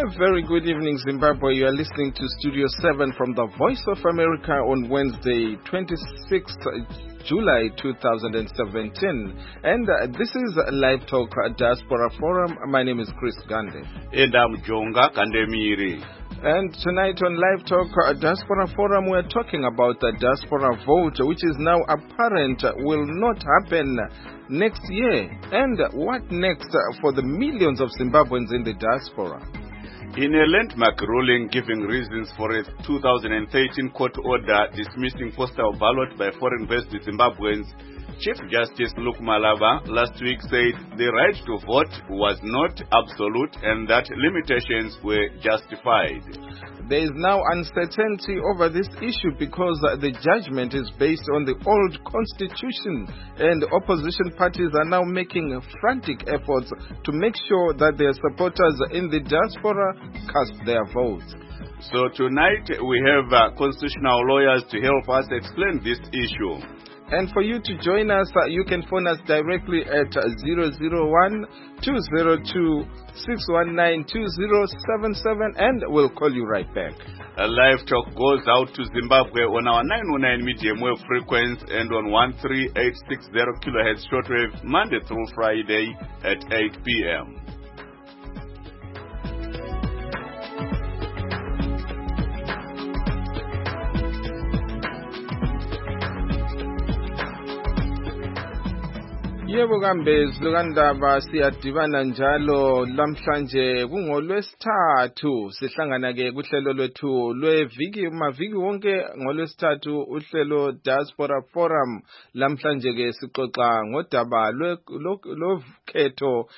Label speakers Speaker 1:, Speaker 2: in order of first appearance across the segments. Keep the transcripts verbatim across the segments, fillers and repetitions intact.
Speaker 1: A very good evening, Zimbabwe. You are listening to Studio seven from the Voice of America on Wednesday, twenty-sixth July two thousand seventeen. And uh, this is Live Talk Diaspora Forum. My name is Chris Gande.
Speaker 2: And I'm Jonga Kandemiri.
Speaker 1: And tonight on Live Talk uh, Diaspora Forum, we're talking about the diaspora vote, which is now apparent will not happen next year. And what next for the millions of Zimbabweans in the diaspora?
Speaker 2: In a landmark ruling giving reasons for a two thousand thirteen court order dismissing postal ballot by foreign-based Zimbabweans, Chief Justice Luke Malava last week said the right to vote was not absolute and that limitations were justified.
Speaker 1: There is now uncertainty over this issue because the judgment is based on the old constitution, and opposition parties are now making frantic efforts to make sure that their supporters in the diaspora cast their votes.
Speaker 2: So tonight we have uh, constitutional lawyers to help us explain this issue.
Speaker 1: And for you to join us, uh, you can phone us directly at zero zero one, two zero two, six one nine, two zero seven seven, and we'll call you right back.
Speaker 2: A live talk goes out to Zimbabwe on our nine oh nine medium wave frequency and on one three eight six zero kilohertz shortwave Monday through Friday at eight p.m.
Speaker 1: Yebo kambe zilukandaba siyadibana njalo lamhlanje kungolwesithathu sihlangana ke kuhlelo lwethu lweviki maviki wonke ngolwesithathu uhlelo Diaspora Forum. Lamhlanje ke sixoxa ngodaba lokhetho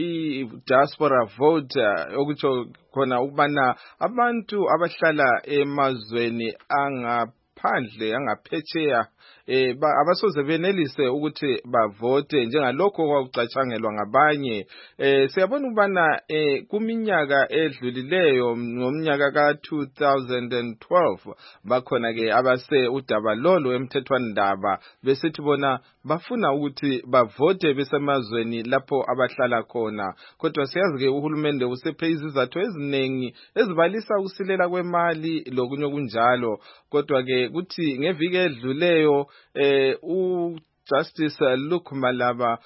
Speaker 1: i diaspora vote okutsho khona ukubana abantu abahlala emazweni angaphandle angaphetsheya Eh abasoze benelise ukuthi bavote njengalokho kwakucatshangelwa ngabanye. Eh siyabona ukubana eh kuminyaka edlulileyo ngomnyaka ka two thousand twelve bakhona ke abase udaba lolo emthethwandaba besithi bona bafuna ukuthi bavote besemazweni lapho abahlala khona. Kodwa siyazi ke uhulumende usephe izizathu eziningi ezibalisa ukusilela kwemali lokunye kunjalo. Kodwa ke kuthi ngeviki edluleyo eh u Justice Luke Malava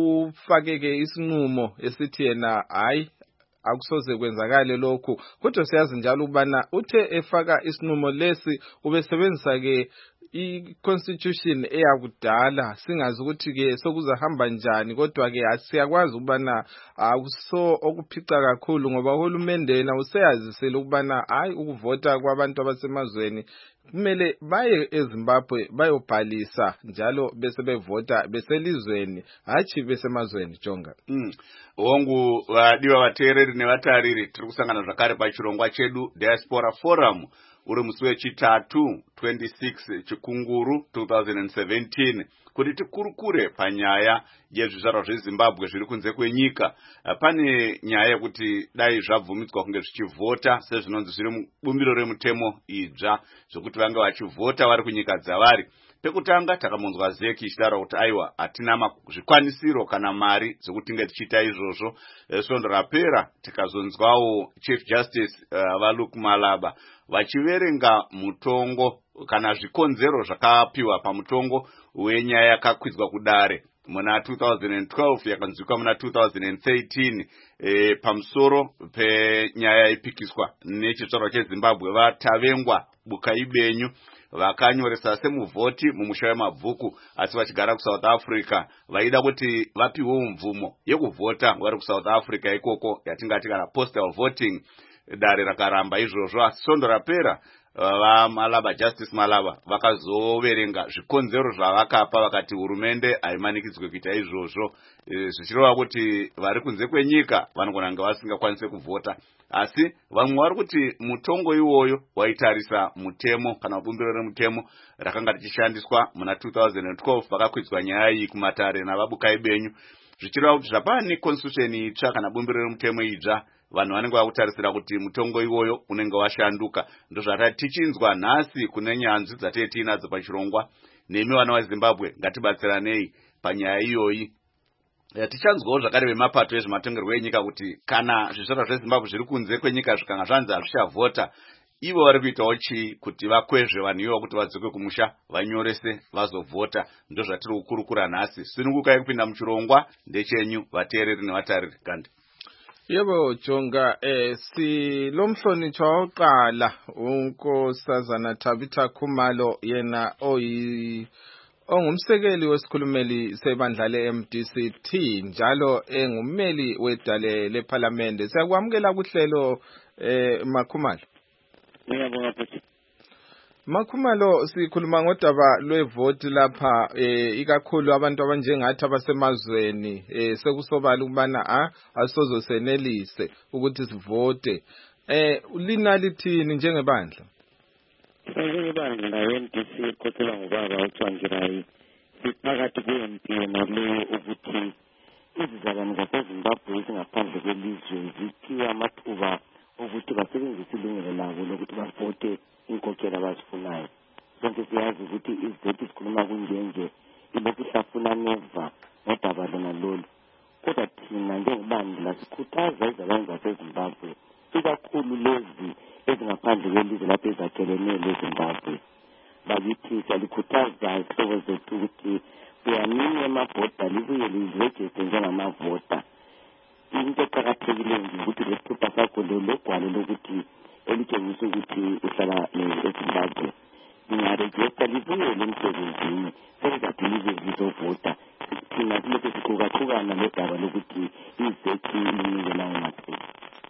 Speaker 1: ufake ke isinqumo esithi yena hayi akusoze kwenzakale lokhu. Kodwa siyazi njalo ukubana uthe efaka isinqumo lesi ubesebenzisa ke i-constitution eyakudala, singazi ukuthi ke sokuzahamba njani. Kodwa ke asiyakwazi ukubana akuso okuphica kakhulu ngoba uhulumende yena useyazisela ukubana hayi ukuvota kwabantu abasemazweni kumele baye eZimbabwe bayobhalisa njalo bese bevota beselizweni hathi besemazweni. Jonga
Speaker 2: mm. Wongu wadiwa vateereri nevatariri tiri kusangana zvakare pachirongwa chedu Diaspora Forum uri musi wechitatu twenty-six chikunguru two thousand seventeen kuti tikurukure panyaya yezvizvarwa zveZimbabwe zviri kunze kwenyika. Pane nyaya yekuti dai zvabvumidzwa kunge zvichivhota sezvinonzi zviri mubumbiro remutemo idzva zvokuti vange vachivhota vari kunyika dzavari. Pekutanga takamunzwa Zeki ichitaura kuti aiwa hatina zvikwanisiro kana mari zvokuti tinge tichiita izvozvo. Svondo rapera tikazonzwawo Chief Justice uh, vaLuke Malava vachiverenga mutongo kana zvikonzero zvakapiwa pamutongo wenyaya yakakwidzwa kudare muna two thousand twelve yakanzwikwa muna two thousand thirteen e, pamusoro penyaya ipikiswa nechitsvarwa cheZimbabwe vatavengwa buka ibenyu vakanyoresa semuvhoti mumusha wemabvuku asi vachigara kuSouth Africa vaida kuti vapiwe mvumo yekuvhota vari kuSouth Africa ikoko yatingati kana postal voting. Dare rakaramba izvozvo asi svondo rapera vaMalava Justice Malava vakazoverenga zvikonzero zvavakapa vakati hurumende haimanikidzwe kuita izvozvo zvichireva kuti vari kunze kwenyika vanogona kunge vasingakwanise kuvhota. Asi vamwe vari kuti mutongo iwoyo waitarisa mutemo kana bumbiro remutemo rakanga richishandiswa muna two thousand twelve vakakwidzwa nyaya iyi kumatare navabuka ibenyu zvichireva kuti zvapane constitution itsva kana bumbiro remutemo idzva vanhu vanenge vakutarisira kuti mutongo iwoyo unenge washanduka. Ndozvatati tichinzwa nhasi kune nyanzvi dzatete tinadzo pachirongwa nemi vana vaZimbabwe ngatibatsiranei panyaya iyoyi. tichanzwawo zvakare vemapato ezvematongerwo enyika kuti kana zvizvarwa zvezimbabwe zviri kunze kwenyika zvikanga zvanzi hazvichavhota, ivo vari kuitawo chii kuti vakwezve vanhu ivo kuti vadzoke kumusha vanyorese vazovhota. Ndo zvatiri kukurukura nhasi. Sunungukai kupinda muchirongwa ndechenyu vateereri nevatariri. Kandi
Speaker 1: yebo Jonga, eh si lomhlonitshwa oqala unkosazana Tabitha Khumalo, yena oyi ongumsekeli wesikhulumeli sebandla le-M D C T njalo engummeli wedale lePhalamende. Siyakwamukela kuhlelo eh Makhumalo.
Speaker 3: Ngiyabonga futhi.
Speaker 1: Makhumalo, sikhuluma ngodaba lwevoti lapha, eh ikakhulu abantu abanjengathi abasemazweni eh sekusobala ukubana ah asozosenelise ukuthi sivote. Eh lina lithini njengebandla?
Speaker 3: Njengebandla la-M D C ekhokhela ngubaba uCwangirayi, siphakathi kwempi nalo ukuthi izizalwane zaseZimbabwe ezingaphandle kwelizwe ziphiwe amathuba ukuthi basebenzise ilungelo labo lokuthi bavote inkokhela abazifunayo. Sonke siyazi ukuthi izivoti sikhuluma kunjenje ilokhu ihlafuna neva ngodaba lona lolu. Kodwa thina njengebandla sikhuthaza izizalwane zaseZimbabwe, ikakhulu lezi ezingaphandle kwelizwe lapho ezakhelene leZimbabwe. Bakithi siyalikhuthaza isihlobo zethu ukuthi kuyaningi emabhoda libuye lirejiste njengamavota. Into eqakathekile nje ukuthi lesithupha sakho lologwalo lokuthi elitshengisa ukuthi uhlala eZimbabwe lingarejista libuye lemsebenzini sekuzathi lize lizovota. Thina silokhu siqhukaqhukana lodaba lokuthi izeki linikelayo mathupha.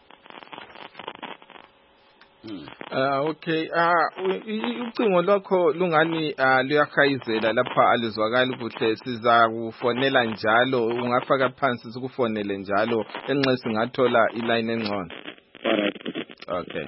Speaker 1: Ah okay, ah ucingo lwakho lungani luyahayizela lapha alizwakali kuhle. Siza kufonela njalo, ungafaka phansi sikufonele njalo enxe singathola iline engcono. Okay.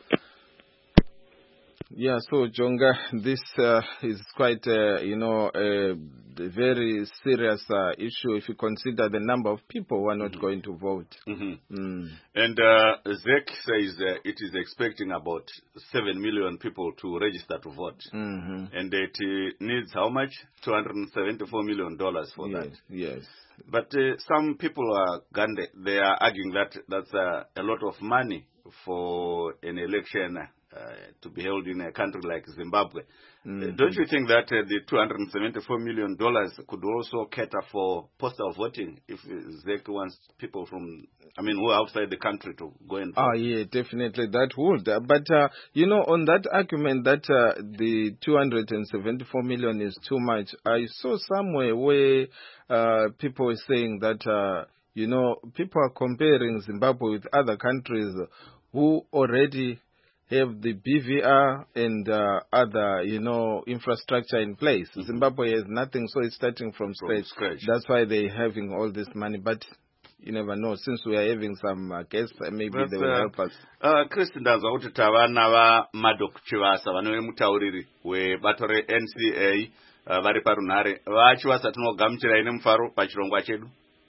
Speaker 1: Yeah, so Jonga, this uh, is quite, uh, you know, a very serious uh, issue if you consider the number of people who are not mm-hmm. going to vote.
Speaker 2: Mm-hmm.
Speaker 1: Mm.
Speaker 2: And uh, Z E C says uh, it is expecting about seven million people to register to vote.
Speaker 1: Mm-hmm.
Speaker 2: And it uh, needs how much? two hundred seventy-four million dollars for
Speaker 1: yes,
Speaker 2: that.
Speaker 1: Yes.
Speaker 2: But uh, some people are Gandhi, they are arguing that that's uh, a lot of money for an election uh, to be held in a country like Zimbabwe. Mm-hmm. uh, don't you think that uh, the two hundred seventy-four million dollars could also cater for postal voting if Z E C wants people from, I mean, who are outside the country to go and vote?
Speaker 1: Oh, yeah, definitely that would. Uh, but, uh, you know, on that argument that uh, the two hundred seventy-four million is too much, I saw somewhere where uh, people were saying that, uh, you know, people are comparing Zimbabwe with other countries who already have the B V R and uh, other, you know, infrastructure in place. Mm-hmm. Zimbabwe has nothing, so it's starting from scratch.
Speaker 2: From scratch.
Speaker 1: That's why they're having all this money. But you never know. Since we are having some uh, guests, uh, maybe That's, they will uh, help us.
Speaker 2: Uh, Chris ndanzwa kuti tavana va Madok Chivasa vanove mutauriri webato re-N C A uh, vari parunhare. VaChivasa tinogamuchirai nemufaro pachirongwa chedu.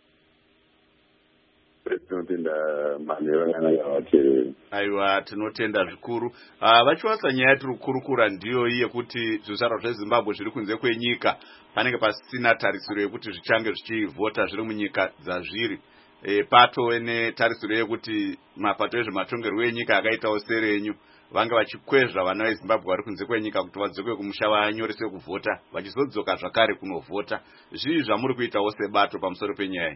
Speaker 4: Tinotenda manhero ananga vateereri.
Speaker 2: Aiwa, tinotenda zvikuru. Uh, VaChivasa nyaya yatiri kukurukura ndiyo iyi yekuti zvizvarwa zveZimbabwe zviri kunze kwenyika panenge pasina tarisiro yekuti zvichange zvichivhota zviri munyika dzazviri. E, pato netarisiro yekuti mapato ezvematongerwo enyika akaitawo serenyu vange vachikwezva vana veZimbabwe vari kunze kwenyika kuti vadzoke kumusha vanyorese kuvhota vachizodzoka zvakare kunovhota. Zvii zvamuri kuitawo sebato pamusoro penyaya?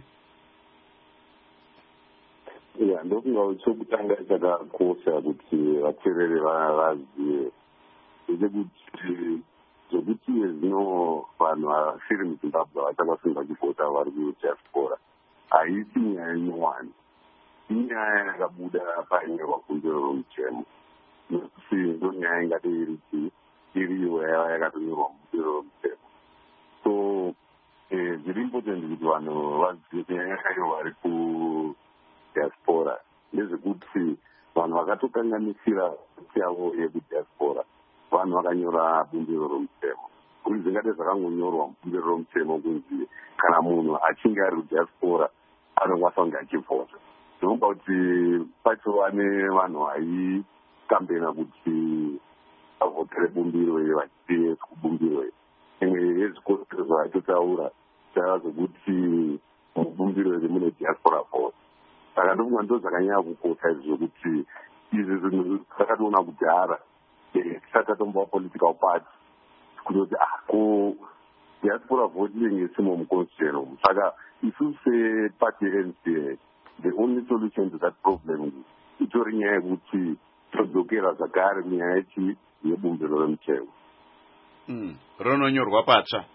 Speaker 4: Ya, ndokunga chokutanga chakakosha kuti vateereri vazive ndechekuti zvokuti zvino vanhu vasiri muZimbabwe vachakasungwa vachivhota vari kudiaspora haisi nyaya nyowani. Inyaya yakabuda painyorwa gundiro romutemo, nokuti ndo nyaya ingati iriti iriyo yava yakatonyorwa mugundiro romutemo. So zviri important kuti vanhu vazive nyaya yacho vari kudiaspora ndezvekuti vanhu vakatokanganisira yavo yekudiaspora vanhu vakanyora gundiro romutemo. Kuti zvingade zvakangonyorwa mugundiro romutemo kunzi kana munhu achinge ari kudiaspora anokwanisa kunge achivhota. Zvinopa kuti pachova nevanhu vaikambena kuti vavhotere bumbiro iyi vachipiwe kubumbiro iyi. Imwe yezvikorekedzo vaitotaura chava zvokuti bumbiro iri mune diaspora vote. Saka ndofunga ndo zvakanyanya kukosha izvi zvokuti izvi zvinhu takatoona kudhara tisati tatombowa political party kunoti ah ko diaspora vote inenge isimo muconstitution. Saka isusu sepati ye N C A the only solution to that problem itori nyaya yekuti todzokera zvakare munyaya yechi yebumbiro remutezo.
Speaker 2: Mm. Rononyorwa patsva.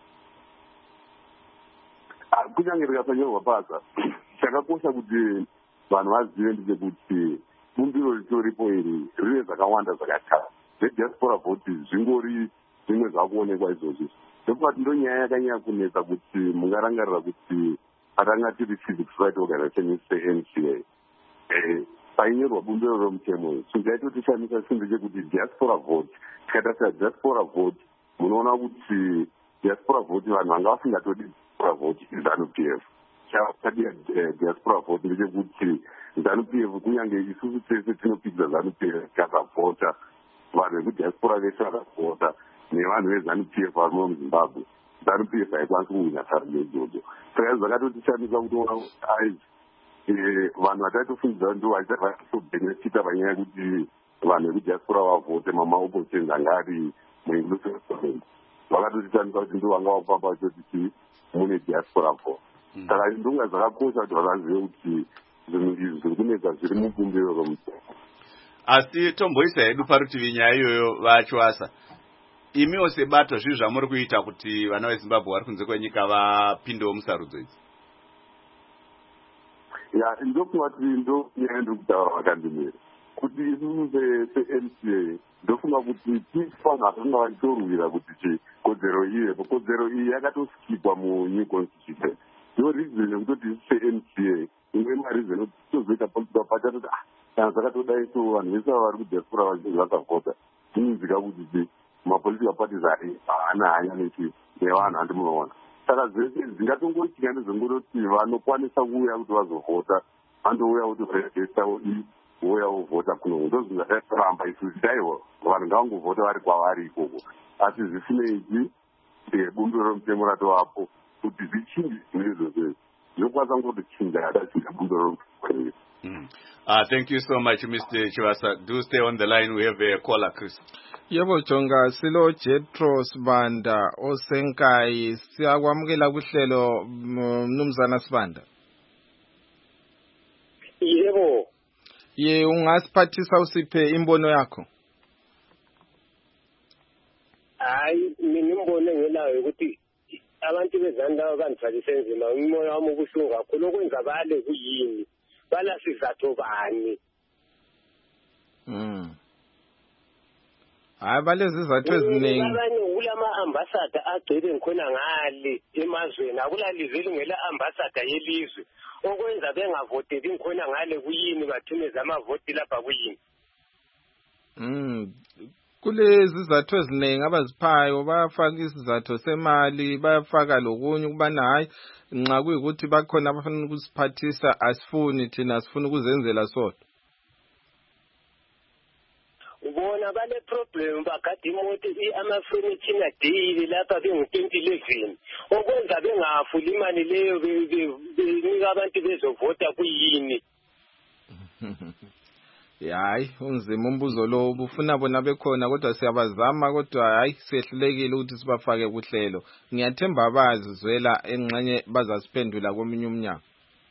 Speaker 4: Kunyange rikasanyorwa patsva chakakosha kuti vanhu vazive ndechekuti bumbiro ritoripo iri rine zvakawanda zvakatara. Diaspora vote zvingori zvimwe zvakuonekwa izvozvi. Ndokati ndo nyaya yakanyanya kunetsa kuti mungarangarira kuti atanga tiri civic right organization se-N C A eh painyorwa bumbiro romutemo chingaitotishamisa chinhu chekuti diaspora vote tikatarisa diaspora vote munoona kuti diaspora vote vanhu vanga vasingatodi diaspora vote ZANU P F. Chakadiya diaspora vote ndechekuti ZANU P F kunyange isusu tese tinopikisa ZANU P F tikasavhota vanhu vekudiaspora veshe vakavhota nevanhu vezANU P F vari muZimbabwe ZANU P F haikwanisi kuwina sari neidzodzo. Saka zvakatotishamisa kutoona aizi vanhu vataitofungidza ndo vaitobhenefita panyaya yekuti vanhu vekudiaspora vavhote mamaoppositions anga ari muinclusive government. Vakatotishamisa kuti ndo vanga vafamba vachotiti mune diaspora vote. Saka ndonga zvakakosha kuti vakazive kuti zvinhu izvi zviri kunetsa zviri mubumbiro romutemo.
Speaker 2: Asi tomboisa hedu parutivi nyaya iyoyo vachwasa. Imiwo sebato zvinhu zvamuri kuita kuti vana veZimbabwe vari kunze kwenyika vapindewo musarudzo idzi?
Speaker 4: Ya, ndofunga kuti ndo nyaya ndokutaura vakandimira kuti isusu se-N C A ndofunga kuti tifanhu hatonga vachitorwira kuti kodzero iyepo. Kodzero iyi yakatoskipwa munew constitution. Ndo reason yekutoti isu se-N C A imwe mareason kuti tozoita political party atoti ah kana zvakatodai so vanhu vese vari kudiaspora vazhinji vakavhota tinonzika kuti mapolitical parties haana hanya nechi nevanhu handimunoona. Saka zvese dzingatongoitika ndezvongoroti vanokwanisa kuuya kuti vazovhota vandouya kuti varegister vouya vovhota kuno ndo zvinhu zvakatoramba isusu chaiwo vanhu ngavangovhota vari kwavari ikoko. Asi zvisinei bumbiro romutemo ratovapo kuti zvichinji zvinhu izvozvo zvinokwanisa ngotochinja adachinja bumbiro romutemo.
Speaker 2: Mm. Uh, thank you so much, Mister Chivasa. Do stay on the line. We have a caller, Chris.
Speaker 1: Yebo Jonga, silo Jetro Sibanda osenkai siyakwamukela kuhlelo mnumzana Sibanda.
Speaker 5: Yebo.
Speaker 1: Ye ungasiphathisa usiphe imbono yakho.
Speaker 5: Hayi mina imbono engelayo ukuthi abantu bezanda banithalise enzima umoya wami ubuhlungu kakhulu okwenzakale kuyini. Bala sizathu bani?
Speaker 1: Mm. Hayi balezi izathu eziningi.
Speaker 5: Abanye kulama ambassador agcwele ngikhona ngale emazweni akulaliveli ngela ambassador yelizwe okwenza bengavoteli ngikhona ngale kuyini bathumeza amavoti lapha kuyini.
Speaker 1: Mm. Kulezi izathu eziningi abaziphayo bayafaka isizathu semali bayafaka lokunye kubana hayi nxa kuyikuthi bakhona abafuna ukusiphathisa asifuni thina asifuna ukuzenzela sodwa.
Speaker 5: Ubona bale problem bagadi imoto ama-furniture daily lapha bengu-twenty eleven okwenza bengafuli imali leyo benika abantu bezovota kuyini.
Speaker 1: Hayi unzima umbuzo lo ubufuna bona bekhona kodwa siyabazama kodwa hayi sehlulekile ukuthi sibafake kuhlelo. Ngiyathemba abazi zwela engxenye bazasiphendula komunye umnyaka.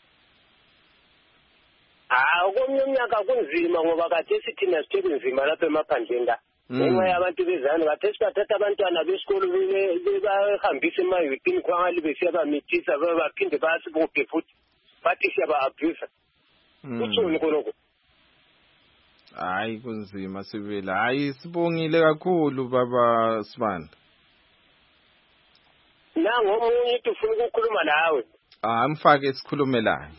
Speaker 5: Ah komunye umnyaka kunzima ngoba kade sithina sithele nzima lapha emaphandleni la. Ngenxa yabantu bezana kade sibathatha abantwana besikolo bebahambisa emayuthini kwangali besiyabamithisa baphinde basibophe futhi bathi siyaba-abuse. Kutshoni konoko?
Speaker 1: Hayi kunzima sibila. Hayi sibongile kakhulu baba Sibanda.
Speaker 5: Nango omunye uthi ufuna ukukhuluma nawe.
Speaker 1: Ah mfake isikhulume la.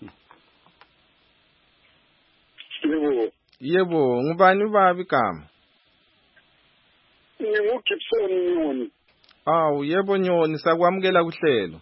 Speaker 5: Yebo.
Speaker 1: Yebo ngubani ubaba igama?
Speaker 5: Ngingugibson Nyoni.
Speaker 1: Awu yebo Nyoni sakwamukela kuhlelo.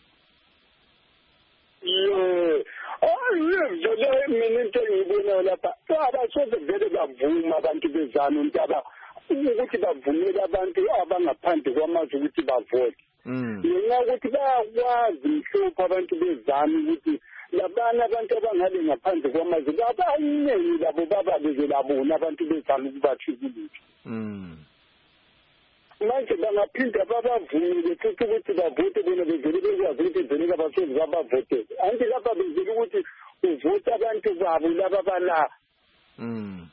Speaker 5: Yebo. Ayezele mina into engibona lapha abasoze vele bavuma abantu bezana untaba ukuthi bavumele abantu abangaphandle kwamazwe ukuthi bavote. Ngenxa ukuthi bayakwazi mhlophe abantu bezana ukuthi
Speaker 6: labana abantu abangabe ngaphandle kwamazwe abaningi labo baba bezelabona abantu bezama ukubathikilisa
Speaker 1: mm
Speaker 6: manje bangaphinda babavumile futhi ukuthi bavote bona bezele bekwazi ukuthi vele abasozi babavote anti lapha bezele ukuthi uvota abantu babo laba bala
Speaker 1: mm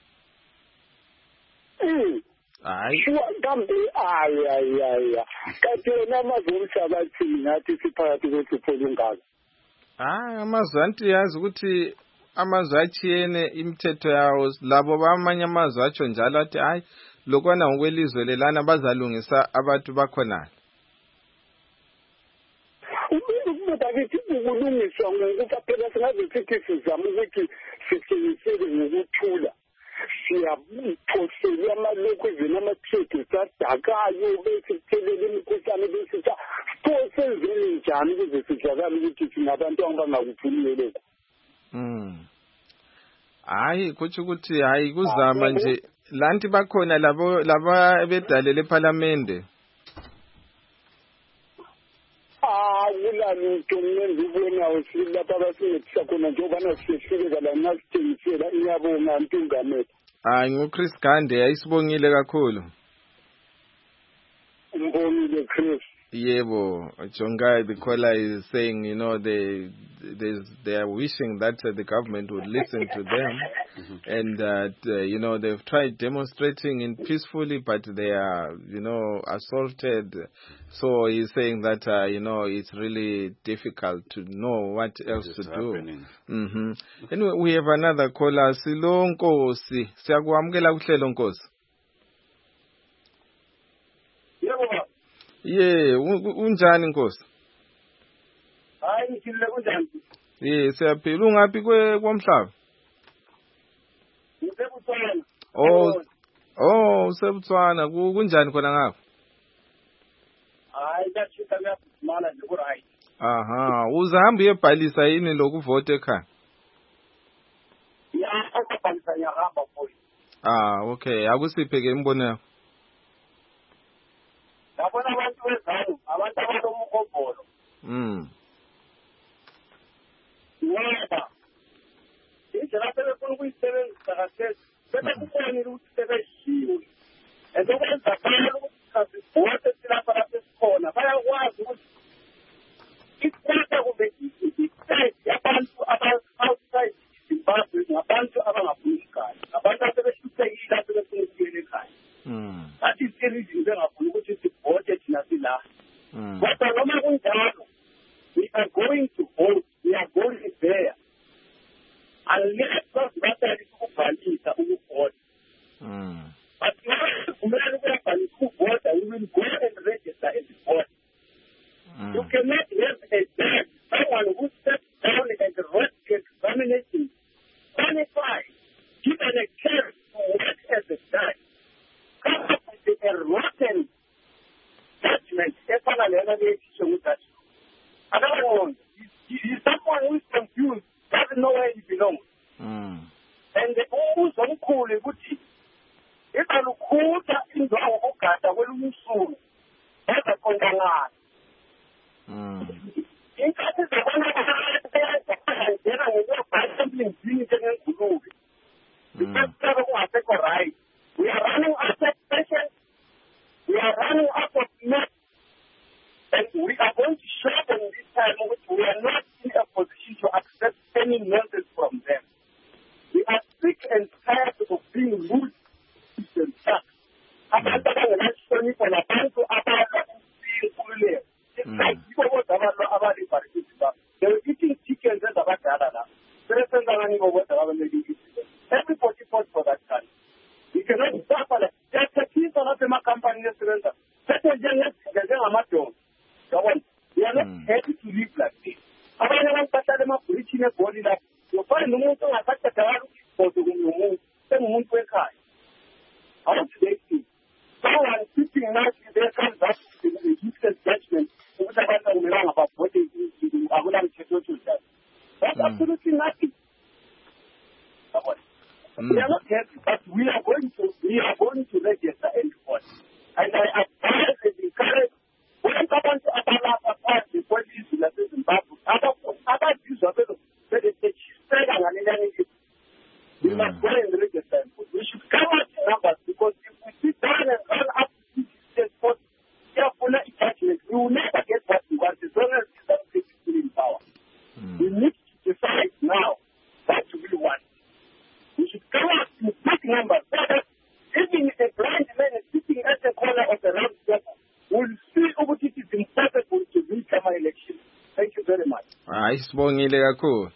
Speaker 6: mm
Speaker 1: hayi
Speaker 6: kambe ay ay ay kanti wena amazwe omhlabathi nathi siphakathi kwesifolo ngaka
Speaker 1: ah amazwe anti yazi ukuthi amazwe achiyene imithetho yawo labo bamanye amazwe atsho njalo athi hayi lokwana ngokwelizwe lelana bazalungisa abantu bakhona
Speaker 6: ukuthi ukulungiswa ngokuthi phela singaze sithi sizama ukuthi siqinisele ngokuthula siyaphosela amalokhu ezena amathreaty sadakayo bese sithelele imikhuhlane bese senzeni njani ukuze sidlakale ukuthi sinabantu abangakuphumeleli
Speaker 1: mm hayi kuthi ukuthi hayi kuzama nje lanti bakhona labo laba bedalele eParliament
Speaker 6: ah ulalutho mina ngibona usilapha basinethisa khona njengoba nasifika la nasithengisela iyabonga ntungamela
Speaker 1: hayi nguChris Gande ayisibongile kakhulu
Speaker 6: umbonile Chris
Speaker 1: yebo Jongai the caller is saying you know they they they are wishing that uh, the government would listen to them mm-hmm. and that uh, you know they've tried demonstrating in peacefully but they are you know assaulted so he's saying that uh, you know it's really difficult to know what else to
Speaker 2: happening.
Speaker 1: do mhm anyway we have another caller Silo Nkosi siyakwamukela kuhlelo Nkosi yeah unjani Nkosi
Speaker 6: hayi ngithile kunjani
Speaker 1: yeah siyaphila ungapi kwe kwamhlaba
Speaker 6: usebutswana
Speaker 1: oh oh usebutswana kunjani khona ngapha
Speaker 6: hayi ngachika ngiyafumana nje ku right
Speaker 1: aha uzahamba uyebhalisa yini lokuvote ekhaya
Speaker 6: ya akabhalisa ngiyahamba boy
Speaker 1: ah okay akusiphe ke imbono yakho
Speaker 6: yabona abantu bezalo abantu abalomkhobholo
Speaker 1: mm
Speaker 6: yeba indlela sebefuna ukuyisebenzisa kahle sebekubonile ukuthi sebeshiwe ezokwenza phela ukuthi sivote silapha lapha sikhona bayakwazi ukuthi isikhathi kumbe isite yabantu aba-outside Zimbabwe ngabantu abangafuni ikhaya abantu asebeshuthekile asebefuna ukuyela ekhaya
Speaker 1: mm
Speaker 6: that is the reason bengafuni ukuthi sivote thina sila kodwa noma kunjalo we are going to vote we are going there unless bazibasali ukubhalisa ukuvota
Speaker 1: mm
Speaker 6: but kumele ukubhalisa ukuvota we will go and register as a vote you cannot have a judge someone who steps down and wrote the examination qualified given a chance to work as a judge come up with a rotten judgment efana lena leyisho ukuthi another one he is someone who is confused doesn't know where he belongs
Speaker 1: mm
Speaker 6: and the umbuzo omkhulu ukuthi ibalukhuta indwawo ogada kwelumsulu ezaqonda ngani
Speaker 1: mm
Speaker 6: inkathi zabona bayazakhala ngokubhala emlenzini njengengulube isesebe kungasekho right we are running out of patience we are running out of net and we are going to show them this time which we are not in a position to accept any nonsense from them we are sick and tired of being rude and stuck abantu abangenahlonipho nabantu abakululeko yibo kodwa abantu abalibarikisi babo they were eating chickens ezabadala la sebesenza kaningi kodwa babalekile everybody fought for that country we cannot suffer like siyathethisa lapha emakhampani esebenza sethe njengamadoda yabona we are not happy to live like this abanye abantu bahlala emabhulithini egoli lapho yofana nomuntu ongasathathakala ukuthi umuntu sengumuntu wekhaya how do they feel someone sitting nicely there comes up with a useless judgment ukuthi abantu akumelanga bavote akulamthetho othulayo that's absolutely nothing we are not happy but we are going to we are going to register and vote and I advise and encourage wonke abantu abalapha phansi kwelizwe lasezimbabwe abazizwa
Speaker 1: Hayi sibongile kakhulu.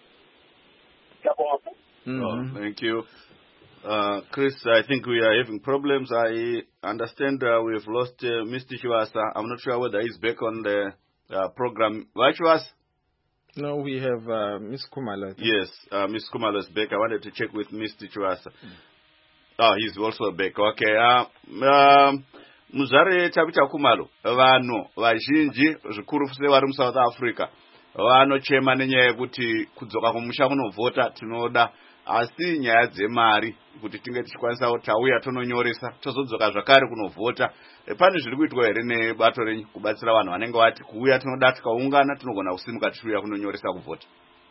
Speaker 2: Oh, thank you. Uh, Chris, I think we are having problems. I understand uh, we've lost uh, Mister Chivasa. I'm not sure whether he's back on the uh, program. Why Chivasa?
Speaker 1: No, we have uh, Miss Kumalo.
Speaker 2: Yes, uh, Miss Kumalo is back. I wanted to check with Mister Chivasa. Mm. Oh, he's also back. Okay. Uh, um, Muzare Tabita Kumalo, Vano, Vajinji, zvikuru fuse vari South Africa. Vanochema nenyaya yekuti kudzoka kumusha kunovhota tinoda asi nyaya dzemari kuti tinge tichikwanisa kuti tauya tononyoresa tozodzoka zvakare kunovhota. Pane zviri kuitwa here nebato renyu kubatsira vanhu vanenge vati kuuya tinoda tikaungana tinogona kusimuka tichiuya kunonyoresa kuvhota?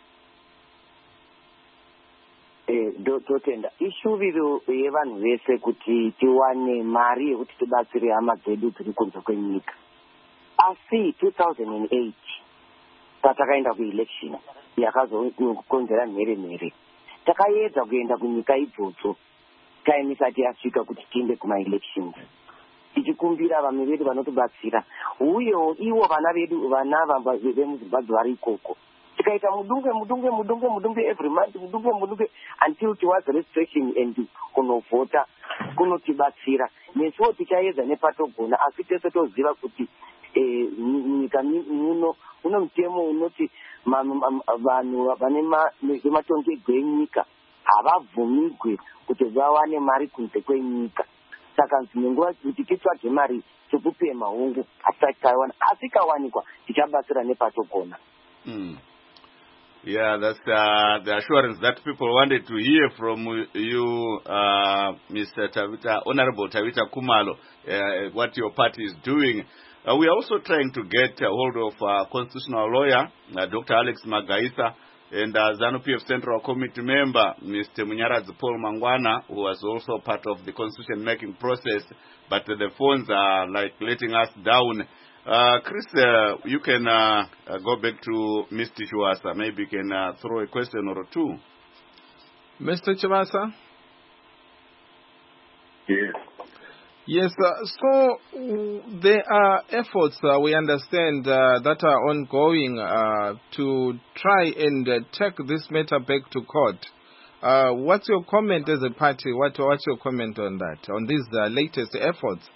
Speaker 3: Eh, totenda ishuviro yevanhu vese kuti tiwane mari yekuti tibatsire hama dzedu dziri kunze kwenyika. Asi two thousand eight patakaenda kuelection yakazokonzera mhere mhere, takaedza kuenda kunyika idzodzo taemisati yasvika kuti tiende kuma-elections tichikumbira vamwe vedu vanotibatsira, uyewo ivo vana vedu vana vemuzimbabwe vari ikoko. Tikaita mudungwe mudungwe mudungwe mudungwe every month mudungwe mudungwe until tiwas registration and kunovhota kunotibatsira. Nesuwo tichaedza nepatogona, asi tese toziva kuti nyika muno uno mutemo unoti vanhu vane matongerwo enyika havabvumirwe kuti vawane mari kunze kwenyika. Saka nenguva kuti titsvage mari tokupema hongu asati taiwana, asi ikawanikwa tichabatsira nepatogona.
Speaker 2: Mm. Yeah, that's uh, the assurance that people wanted to hear from you, uh, Mister Tabita, Honorable Tabita Kumalo, uh, what your party is doing. Uh, we are also trying to get a hold of uh, constitutional lawyer, uh, Doctor Alex Magaisa, and uh, ZANU-P F Central Committee member, Mister Munyaradzi Paul Mangwana, who was also part of the constitution-making process, but uh, the phones are like letting us down. Uh, Chris, uh, you can uh, uh, go back to Mister Chivasa. Maybe you can uh, throw a question or two.
Speaker 1: Mister Chivasa?
Speaker 4: Yes.
Speaker 1: Yes, uh, so uh, there are efforts, uh, we understand, uh, that are ongoing uh, to try and uh, take this matter back to court. Uh, what's your comment as a party? What, what's your comment on that, on these uh, latest efforts?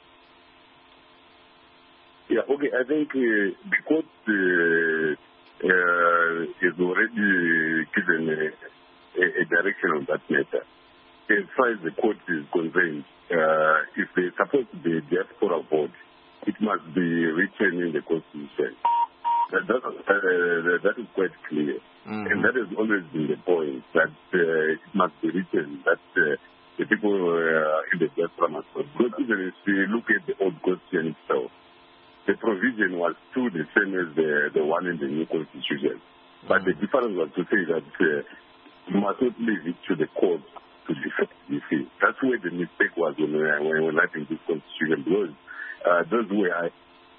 Speaker 4: Yeah, okay, I think uh, the court uh, uh, has already given a, a, a direction on that matter. As far as the court is concerned, uh, if there's supposed to be a diaspora vote, it must be written in the Constitution. That, that, uh, that is quite clear. Mm-hmm. And that has always been the point, that uh, it must be written, that uh, the people uh, in the diaspora must vote. Because even if we look at the old Constitution itself, the provision was still the same as the, the one in the new Constitution. Mm-hmm. But the difference was to say that uh, you must not leave it to the court to defend, you see. That's where the mistake was when we when we writing this Constitution, because uh, those were... I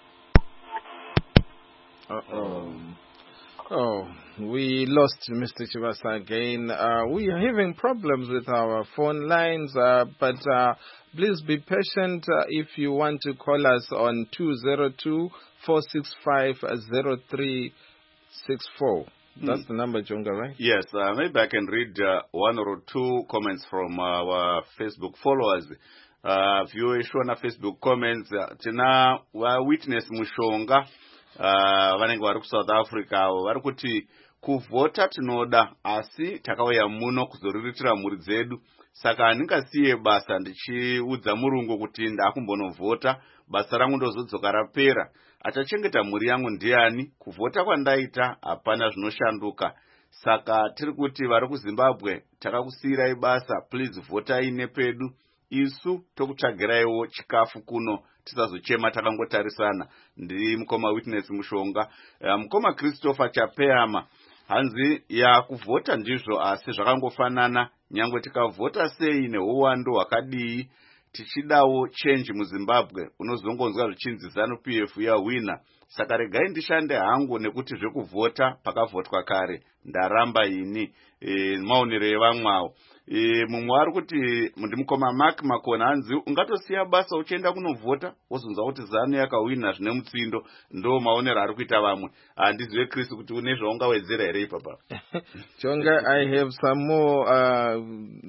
Speaker 1: Uh-oh. Oh, we lost Mister Chivasa again. Uh, we are having problems with our phone lines, uh, but uh, please be patient uh, if you want to call us on two zero two, four six five, zero three six four. That's mm. the number, Jonga, right?
Speaker 2: Yes, uh, maybe I can read uh, one or two comments from our Facebook followers. Uh, viewer on Facebook comments, uh, tina wa witness mushonga uh, vanenge vari South Africa vari kuti kuvhota tinoda asi takauya muno kuzoriritira mhuri dzedu, saka handingasiye basa ndichiudza murungu kuti ndakumbonovhota, basa rangu ndozodzoka rapera. Achachengeta mhuri yangu ndiani? Kuvhota kwandaita hapana zvinoshanduka. Saka tiri kuti vari kuZimbabwe takakusiyirai basa, please votai nepedu, isu tokutsvagiraiwo chikafu kuno, tisazochema takangotarisana. Ndiri mukoma witness mushonga. Uh, mukoma Christopher Chapeyama hanzi ya kuvhota ndizvo asi zvakangofanana, nyangwe tikavhota sei neuwandu hwakadii, tichidawo change muZimbabwe unozongonzwa zvichinzi ZANU-P F yawina. Saka regai ndishande hangu nekuti zvekuvhota pakavhotwa kare ndaramba ini. E, maonero evamwawo. e, mumwe ari kuti ndimukoma Mark Makona anzi ungatosiya basa uchienda kunovhota wozonza kuti ZANU yakawina zvine mutsindo ndo maonero ari kuita vamwe. Handizive Chris kuti une zvaungawedzera here ipapa.
Speaker 1: Chonga, I have some more uh,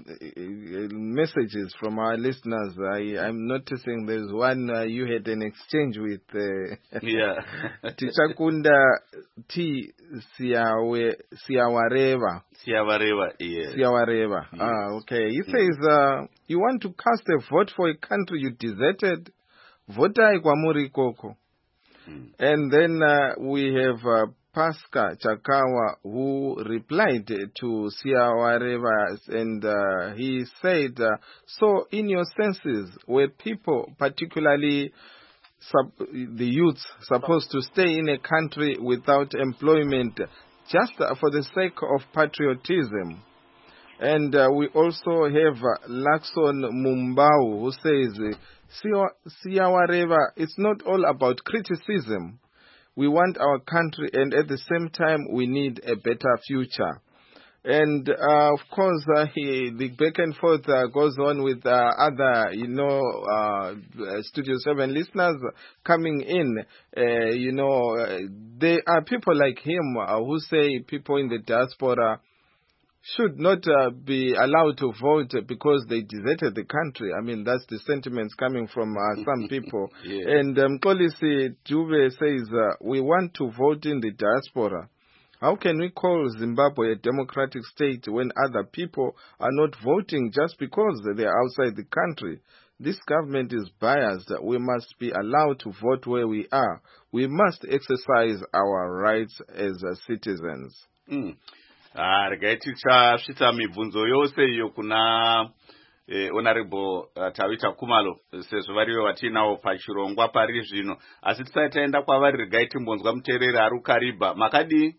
Speaker 1: messages from our listeners. I, I'm noticing there's one uh, you had an exchange with uh,
Speaker 2: yeah.
Speaker 1: Tichakunda T. Siawe, Siawareva.
Speaker 2: Siawareva, yes.
Speaker 1: Siawareva. Yes. Ah, okay. He says, uh, you want to cast a vote for a country you deserted? Vota ikwamuri koko. Mm. And then uh, we have uh, Pasca Chakawa, who replied to Siawareva, and uh, he said, uh, so in your senses, were people, particularly sub- the youths, supposed to stay in a country without employment just uh, for the sake of patriotism? And uh, we also have uh, Lakson Mumbau, who says, Siawareva, it's not all about criticism. We want our country, and at the same time, we need a better future. And, uh, of course, uh, he, the back and forth uh, goes on with uh, other, you know, uh, Studio seven listeners coming in. Uh, you know, uh, there are people like him uh, who say people in the diaspora should not uh, be allowed to vote because they deserted the country. I mean, that's the sentiments coming from uh, some people. Yeah. And um, Kolisi Juve says, uh, we want to vote in the diaspora. How can we call Zimbabwe a democratic state when other people are not voting just because they are outside the country? This government is biased. We must be allowed to vote where we are. We must exercise our rights as uh, citizens.
Speaker 2: Mm. Ah, regai tichasvitsa mibvunzo yose iyo kuna eh, honorable uh, Tawita Kumalo sezvo varivo vatinawo pachirongwa pari zvino. Asi tisati taenda kwavari regai timbonzwa muteereri ari kuKariba. Makadi?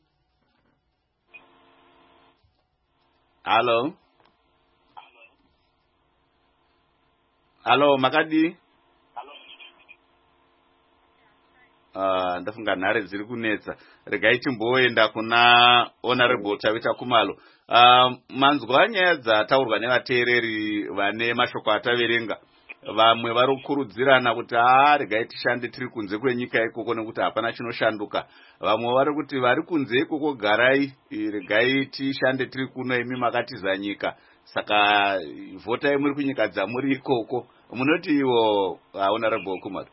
Speaker 2: Hello? Hello, Makadi? Uh, ndafunga nhare dziri kunetsa. Regai timboenda kuna honorable Tawita Kumalo. Uh, manzwa nyaya dzataurwa nevateereri vane mashoko ataverenga. Vamwe vari kukurudzirana kuti ah regai tishande tiri kunze kwenyika ikoko nekuti hapana chinoshanduka. Vamwe vari kuti vari kunze ikoko garai regai tishande tiri kuno imi makatiza nyika. Saka votai muri kunyika dzamuri ikoko. Munoti iwo uh, honorable Kumalo.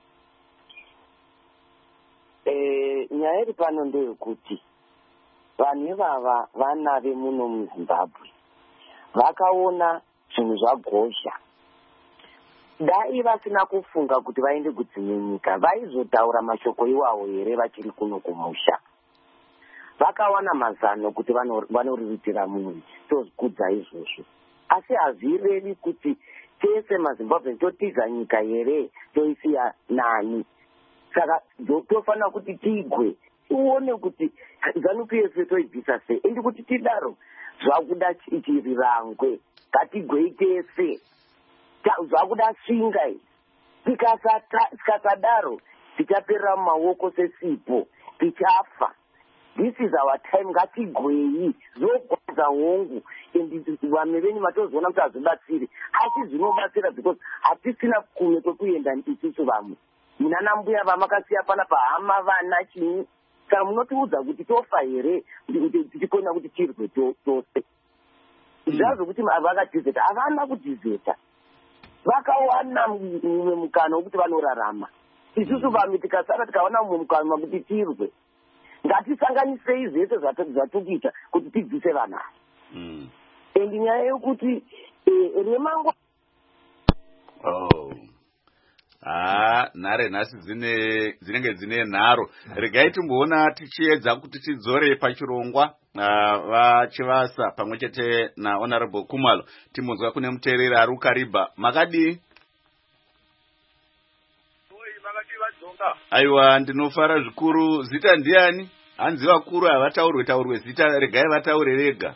Speaker 3: Nyaya iri pano ndeyekuti vanhu ivava vana vemuno muZimbabwe vakaona zvinhu zvagozha. Dai vasina kufunga kuti vaende kudzimwe nyika vaizotaura mashoko iwawo here vachiri kuno kumusha. Vakawana mazano kuti vanoriritira mumwe tozikudza izvozvo. Asi hazvirevi kuti tese maZimbabwe totiza nyika here toisiya nani. Saka tofanira kuti tigwe tione kuti ZANU-P F toibvisa sei. Endi kuti tidaro zvakuda chirirangwe ngatigwei tese zvakuda svinga izvi. Tikasadaro tichaperera mumaoko sesipo tichafa. This is our time. Ngatigwei zogwadza hongu vamwe venyu matozoona kuti hazobatsiri asi zvinobatsira because hatisina kumwe kwekuenda isusu vamwe. Munana mbuya vamakasiya pana pahama vana chini. Saka munotiudza kuti tofa here tichikona kuti tirwe tose. Zvazo kuti vakadhizeta havana kudhizeta. Vakawana mumwe mukana wekuti vanorarama. Isusu vamwe tikasara tikawana mumwe mukana wekuti tirwe. Ngatisanganisei zvese zvatokuita kuti tibvise vana. Endi nyaya yekuti remango.
Speaker 2: Oh. Ah, nhare nhasi dzine dzinenge dzine nharo. Regai timboona tichiedza kuti tidzore pachirongwa vachivasa pamwe chete na honorable Kumalo. Timbonzwa kune muteereri ari kuKariba. Makadi?
Speaker 7: Oi, makadi vadzonga.
Speaker 2: Aiwa, ndinofara zvikuru. Zita ndiani? Hanzi vakuru havataurwe taurwe zita, regai vataure vega.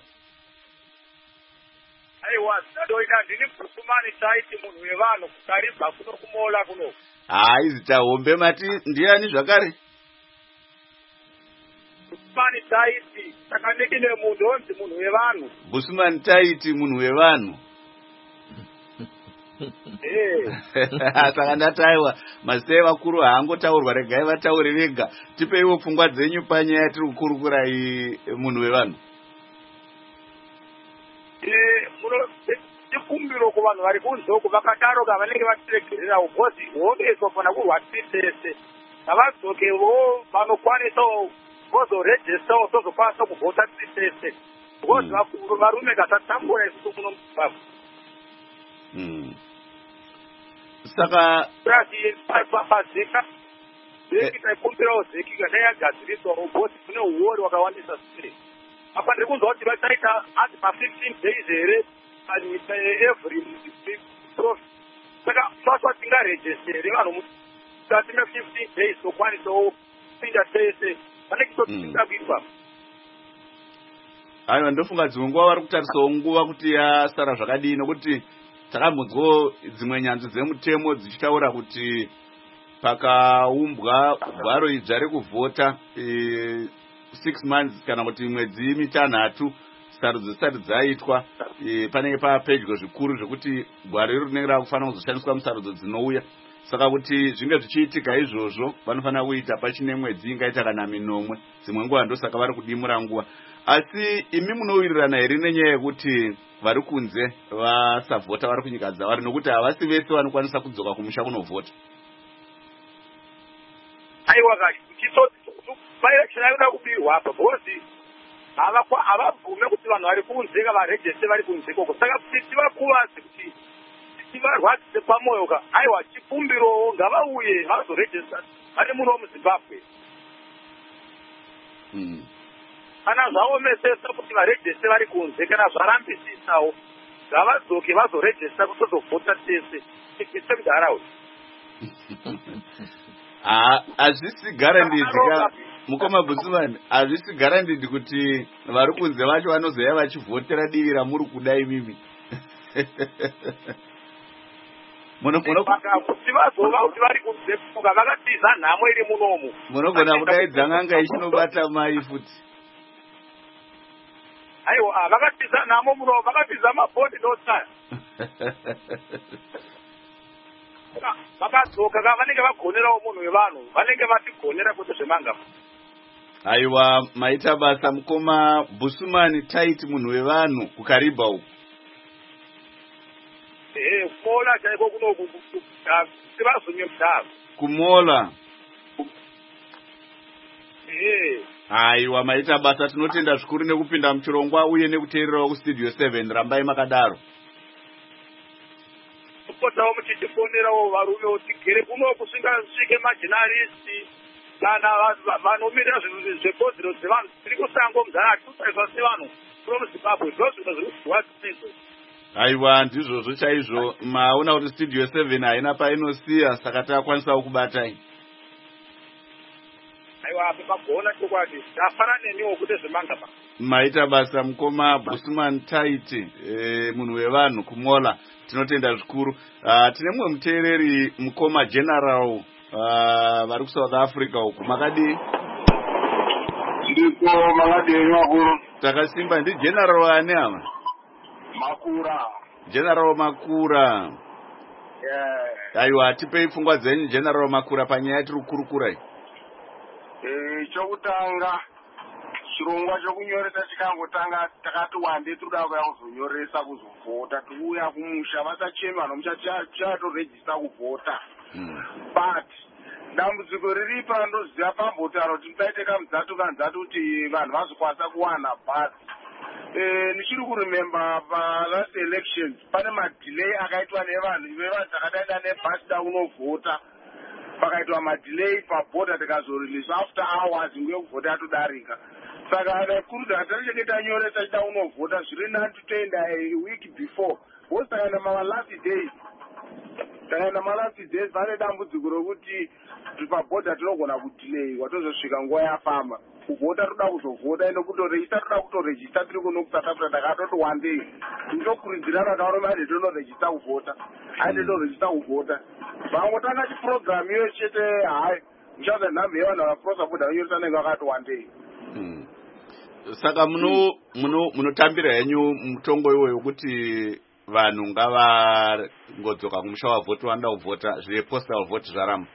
Speaker 7: Aiwa, zitadoika ndini Kusumani Taiti munhu wevanhu kuKariba kuno kumola kuno.
Speaker 2: Hai, zita hombe mati ndiani zvakare?
Speaker 7: Busman Taiti saka ndikine munhu onzi munhu wevanhu.
Speaker 2: Busman Taiti munhu wevanhu. Saka ndataiwa mazita evakuru haangotaurwa, regai vataure vega. Tipeiwo pfungwa dzenyu panyaya tiri kukurukura iyi munhu wevanhu.
Speaker 7: Chikumbiro kuvanhu vari kunzoko vakataroka vanenge vatiregererawo bhozi wondoisofana kurwatitese havadzokewo vanokwanisawo vozorejestawo tozokwanisa kuvhota titese bhozi varume kasatambura isusu muno muzimbabwe.
Speaker 2: Saka
Speaker 7: pazika zeki taikumbirawo zeki kana yagadziriswawo bhozi kune uori wakawandisa sei apa ndiri kunzwa kuti vachaita ati ma-fifteen days here panyika every profit. Saka sasa tingarejistere vanhu mukati me-fifteen days tokwanisawo kupinda tese vanenge totinga kuitwa.
Speaker 2: Aiwa, ndofunga dzimwe nguva vari kutarisawo nguva kuti yasara zvakadii, nokuti takambonzwawo dzimwe nyanzvi dzemutemo dzichitaura kuti pakaumbwa gwaro idzva rekuvhota e, six months kana kuti mwedzi mitanhatu sarudzo dzisati dzaitwa, e, panenge papedyo zvikuru zvekuti gwaro iro rinenge rakufanira kuzoshandiswa musarudzo dzinouya. Saka kuti zvinge zvichiitika izvozvo vanofanira kuita pachine mwedzi ingaita kana minomwe, dzimwe nguva ndosaka vari kudimura nguva. Asi imi munowirirana here nenyaya yekuti vari kunze vasavhota vari kunyika dzavari, nokuti havasi vese vanokwanisa kudzoka kumusha kunovhota?
Speaker 7: Aiwa kachi maelection ayoda kubirwa apa bhozi havabvume kuti vanhu vari kunze kavarejeste vari kunze koko. Saka kuti tivakuvadze kuti tivarwadzise pamwoyo ka aiwa chikumbirowo ngavauye vazorejesta vari muno muzimbabwe. Kana zvaomesesa kuti varejeste vari kunze kana zvarambisisawo ngavadzoke vazorejesta kutozovhota tese sekudharaunda.
Speaker 2: Hazvisi guaranteed ka mukoma Busman, hazvisi guaranteed kuti vari kunze vacho vanozoya vachivhotera divi ramuri kudai mimi.
Speaker 7: Kuti vazova kuti vari kunze kuka vakatiza nhamo iri munomu.
Speaker 2: Munogona kudaidza n'anga ichinobata mai futi.
Speaker 7: Aiwa, vakatiza nhamo munomu, vakatiza mabhodi dosara. Vakadzoka vanenge vagonerawo munhu wevanhu, vanenge vatigonera kuti zvemanga.
Speaker 2: Aiwa, maita basa mukoma Busman Taiti munhu wevanhu kuKariba uku.
Speaker 7: Eh, kumola chaiko kunoku tivazunye mudhava.
Speaker 2: Kumola.
Speaker 7: Eh.
Speaker 2: Aiwa, maita basa, tinotenda zvikuru nekupinda muchirongwa uye nekuteererawo kustudio seven. Rambai makadaro.
Speaker 7: Kupotawo muchifonerawo varume tigere kuno kusvingasvike majinaristi kana vanomirira zvinhu zvebhodzero dzevanhu tiri kusango muzana atitaiswa sevanhu kuno muzimbabwe ndo zvinhu zviri kuzviwadzisizvo.
Speaker 2: Aiwa, ndizvozvo chaizvo. Maona kuti studio seven haina painosiya, saka takwanisawo kubatai.
Speaker 7: Aiwa, apo pagona chokwadi ndafana neniwo kuti zvemanga pa.
Speaker 2: Maita basa mukoma Busman Taiti, e, munhu wevanhu kumola. Tinotenda zvikuru. Uh, tine mumwe muteereri mukoma General uh, vari kuSouth Africa uku. Makadii?
Speaker 8: Ndiko makadii makuru.
Speaker 2: Takasimba. Ndi General ane ama?
Speaker 8: Makura.
Speaker 2: General Makura.
Speaker 8: Yeah.
Speaker 2: Aiwa, tipei pfungwa dzenyu General Makura panyaya tiri kukurukura iyi.
Speaker 8: Eh, chokutanga chirongwa chokunyoresa chikangotanga takati wande tinoda kuya kuzonyoresa kuzovhota tiuya kumusha vasachemi vanhu muchatorejista kuvhota. But dambudziko riri pa ndoziva pambotaro kuti paite kamudzatu kanzatu kuti vanhu vazokwanisa kuwana bhazi. Eh, ndichiri kurememba palast elections pane madelay akaitwa nevanhu vevanhu takadaida nebhasi da unovhota. Pakaitwa madelay pabhodha tikazorelease after hours nguye kuvhota yatodarika. Saka naikurudzira atarichenge tanyoresa chida unovhota zviri nani toenda a week before. Bhosi takaenda malast days. Takaenda malast days vane dambudziko rokuti pabhodha tinogona kudelay watozosvika nguva yafamba. Kuvhota toda kuzovhota ende kutorejista toda kutorejista tiri kuno kuSouth Africa takatoti one day. Tinokurudzirana tauroma ade tonorejista kuvhota. Ade tonorejista kuvhota. Vangotanga chiprogram iyo chete hai. Muchaza nhambe yevanhu vanaprosa bhodha vanyoresa nenge vakati one day.
Speaker 2: mm. Saka muno muno munotambira henyu mutongo iwoyo kuti vanhu ngavangodzoka kumusha wavhoti vanoda kuvhota zviri postal vote zvaramba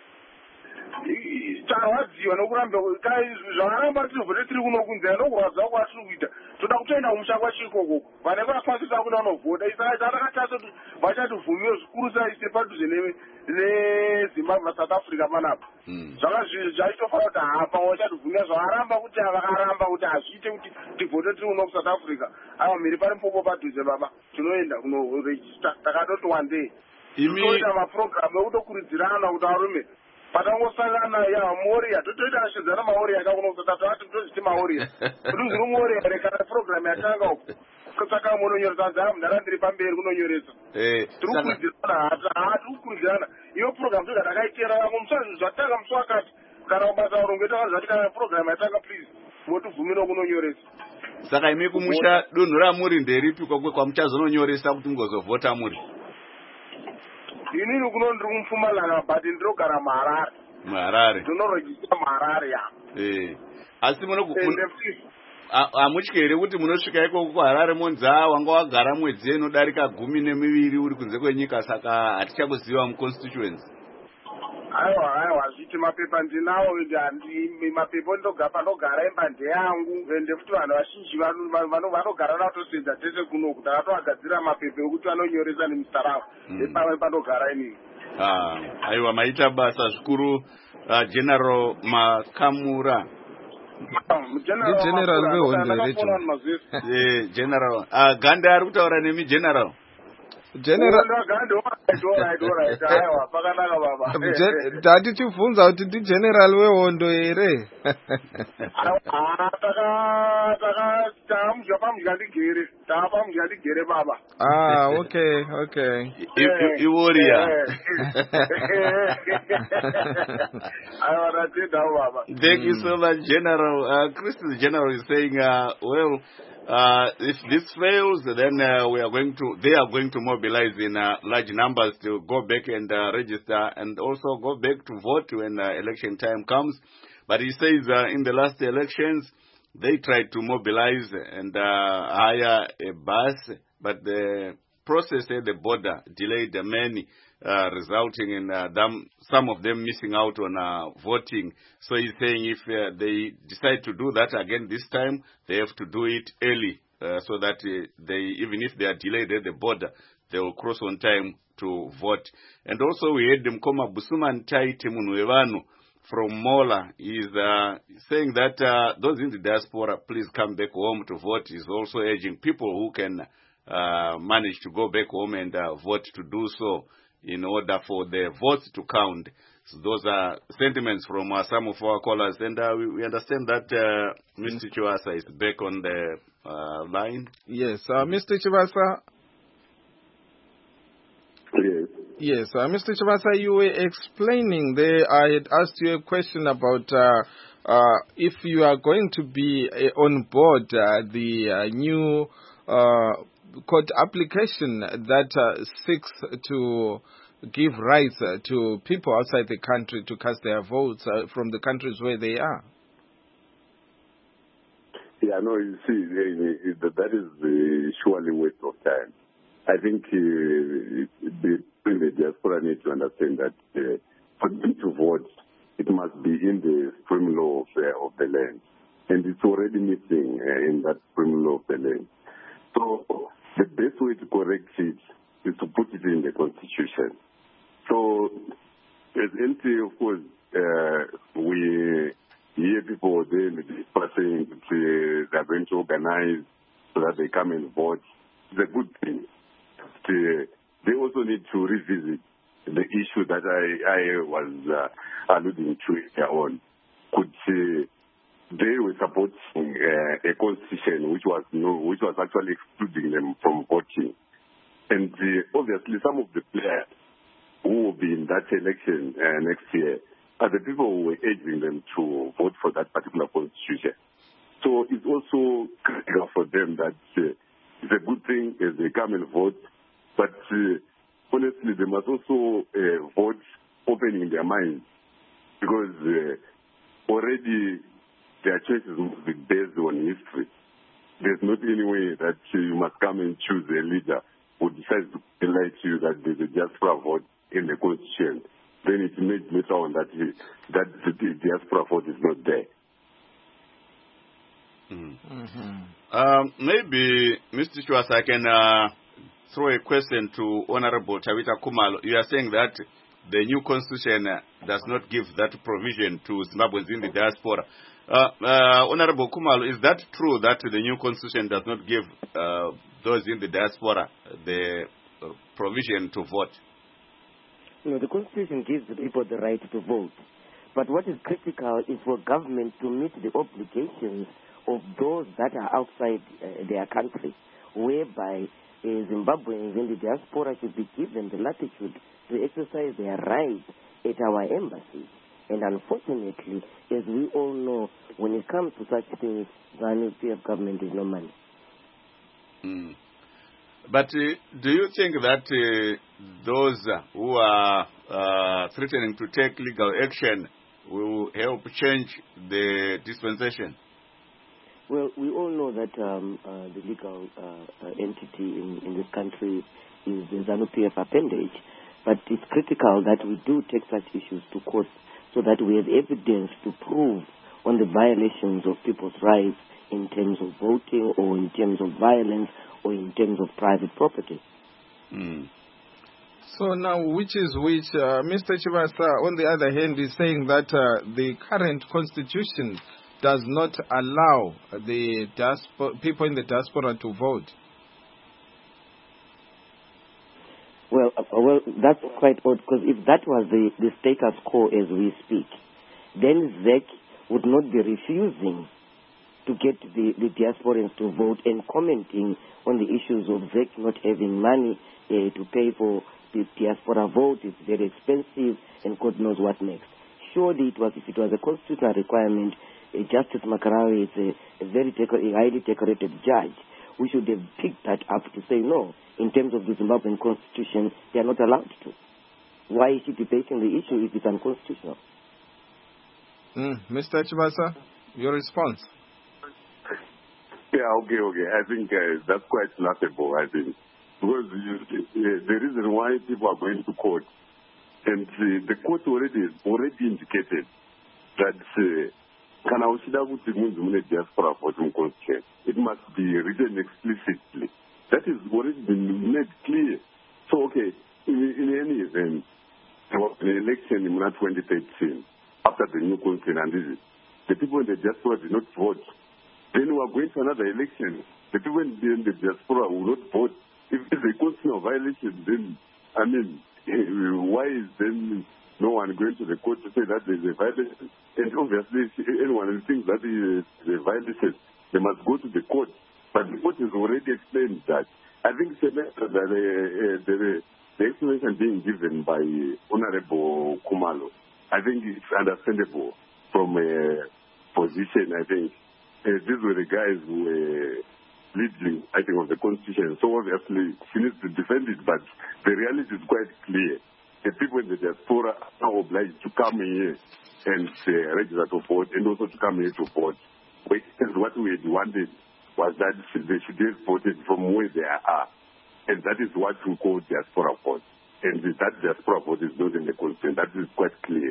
Speaker 8: tarwadziwa nokuramba zvakaramba tiri vhote tiri kuno kunze ndokurwadza kwatiri kuita toda kutoenda kumusha kwachikoko vane vakwanisa kuti vanovhota isaka takatasa kuti vachativhumiwo zvikuru saise padhuze nezimbabwe south africa panapa zvaka zvaitofanira kuti hapa vachativhumira zvakaramba kuti vakaramba kuti hazviite kuti tivhote tiri kuno kusouth africa ava mhiri pari mpopo padhuze baba tinoenda kunorejista takatoti one day toita mapurogiramu ekutokurudzirana kuti arume patangosangana ya moria totoita ashedzana maoria akakuno kusatatu ati tozviti maoria kuti zviri moria ere kana program yatanga uko saka munonyoresa nzaa mundara ndiri pamberi kunonyoresa tiri kukurudzirana hati kukurudzirana iyo program toda takaitera vamwe musazi zvatanga musi wakati kana kubasa urungu tanga zvati kana program yatanga please motibvumira kunonyoresa
Speaker 2: saka imi kumusha dunhu ramuri nderipi kwamuchazononyoresa kuti mugozovhota muri
Speaker 8: inini kuno ndiri kumupfumalanga but ndirogara muharare
Speaker 2: muharare
Speaker 8: ndinorejista muharare ya
Speaker 2: eh asi muno hamutyi here kuti munosvika ikoko kuharare monzi a wanga wagara mwedzi inodarika gumi nemiviri uri kunze kwenyika saka hatichakuziva muconstituency
Speaker 8: aiwa aiwa zviti mapepa ndinawo mapepa ndogapa ndogara imba ndeyangu ende futi vanhu vazhinji vanogara navo tosenza tese kunoku takatovagadzira mapepa ekuti vanonyoresa nemuzita ravo epamwe pandogara inini
Speaker 2: aiwa maita basa zvikuru general Makamura
Speaker 1: general vehondo
Speaker 2: general Ganda ari kutaura nemi general
Speaker 1: general tatichibvunza kuti ndigeneral wehondo here
Speaker 8: takamudya pamudya ndigere taapamudya ndigere baba
Speaker 1: ah okay okay
Speaker 2: iworia thank you so much general uh, Chris's general is saying uh, well Uh, if this fails, then uh, we are going to, they are going to mobilize in uh, large numbers to go back and uh, register and also go back to vote when uh, election time comes. But he says uh, in the last elections, they tried to mobilize and uh, hire a bus, but the process at the border delayed many, uh, resulting in uh, them, some of them missing out on uh, voting. So he's saying if uh, they decide to do that again this time, they have to do it early, uh, so that uh, they, even if they are delayed at the border, they will cross on time to vote. And also we had them come up, Busuman Taite Munwevanu from Mola. He's uh, saying that uh, those in the diaspora, please come back home to vote. He's also urging people who can uh, manage to go back home and uh, vote to do so in order for the votes to count. So those are sentiments from uh, some of our callers. And uh, we, we understand that uh, Mister Chivasa is back on the uh, line.
Speaker 1: Yes, uh, Mister Chivasa.
Speaker 4: Yes.
Speaker 1: Yes, uh, Mister Chivasa, you were explaining there, I had asked you a question about uh, uh, if you are going to be uh, on board uh, the uh, new uh, court application that uh, seeks to give rights uh, to people outside the country to cast their votes uh, from the countries where they are.
Speaker 4: Yeah, no, you see, that is uh, surely waste of time. I think uh, the, the diaspora need to understand that uh, for them to vote, it must be in the supreme law of, uh, of the land. And it's already missing uh, in that supreme law of the land. So the best way to correct it is to put it in the constitution. So as N T A, of course, uh, we hear people then saying that uh, they're going to organize so that they come and vote. It's a good thing. But, uh, they also need to revisit the issue that I, I was uh, alluding to here on. Could uh, they were supporting uh, a constitution which was no, which was actually excluding them from voting, and uh, obviously some of the players who will be in that election uh, next year are the people who were urging them to vote for that particular constitution. So it's also critical for them that uh, it's a good thing as they come and vote, but uh, honestly they must also uh, vote opening their minds, because uh, already their choices must be based on history. There's not any way that you must come and choose a leader who decides to lie to you that there's a diaspora vote in the constitution. Then it made later on that, he, that the diaspora vote is not there.
Speaker 2: Mm.
Speaker 1: Mm-hmm.
Speaker 2: Um, maybe, Mister Schwartz, I can uh, throw a question to Honorable Tawita Kumalo. You are saying that the new constitution uh, does not give that provision to Zimbabweans in the diaspora. Uh, uh, Honorable Kumalo, is that true that the new constitution does not give uh, those in the diaspora the uh, provision to vote?
Speaker 3: No, the Constitution gives the people the right to vote. But what is critical is for government to meet the obligations of those that are outside uh, their country, whereby uh, Zimbabweans in the diaspora should be given the latitude to exercise their rights at our embassies. And unfortunately, as we all know, when it comes to such things, the N P F government is no money.
Speaker 2: Mm. But uh, do you think that uh, those who are uh, threatening to take legal action will help change the dispensation?
Speaker 3: Well, we all know that um, uh, the legal uh, uh, entity in, in this country is the ZANU P F appendage, but it's critical that we do take such issues to court so that we have evidence to prove on the violations of people's rights in terms of voting or in terms of violence or in terms of private property.
Speaker 2: Mm.
Speaker 1: So now, which is which? Uh, Mister Chibasa, on the other hand, is saying that uh, the current constitution does not allow the diaspora, people in the diaspora to vote.
Speaker 3: Well, uh, well, that's quite odd, because if that was the, the status quo as we speak, then Z E C would not be refusing to get the, the diasporans to vote and commenting on the issues of Z E C not having money uh, to pay for the diaspora vote. It's very expensive, and God knows what next. Surely, it was if it was a constitutional requirement, uh, Justice Makarawi is a, a very decor- a highly decorated judge. We should have picked that up to say no. In terms of the Zimbabwean constitution, they are not allowed to. Why is she debating the issue if it's unconstitutional?
Speaker 1: Mm. Mister Chibasa, your response?
Speaker 4: Yeah, okay, okay. I think uh, that's quite laughable, I think. Because you, uh, the reason why people are going to court, and uh, the court already already indicated that kana uchida kuti munhu mune diaspora vote muconstitution, it must be written explicitly. That is already been made clear. So, okay, in, in any event, there was an election in twenty thirteen after the new constitution, and the people in the diaspora did not vote. Then we are going to another election. The people in the diaspora will not vote. If it's a constitutional violation, then, I mean, why is then no one going to the court to say that there's a violation? And obviously, if anyone who thinks that is a violation, they must go to the court. But the court has already explained that. I think it's a matter that uh, the, the explanation being given by Honorable Kumalo, I think it's understandable from a position, I think. Uh, these were the guys who were leading, I think, of the Constitution. So obviously, she needs to defend it, but the reality is quite clear. The people in the diaspora are obliged to come here and uh, register to vote, and also to come here to vote. Because what we had wanted was that they should have voted from where they are. And that is what we call diaspora vote. And that diaspora vote is not in the Constitution. That is quite clear.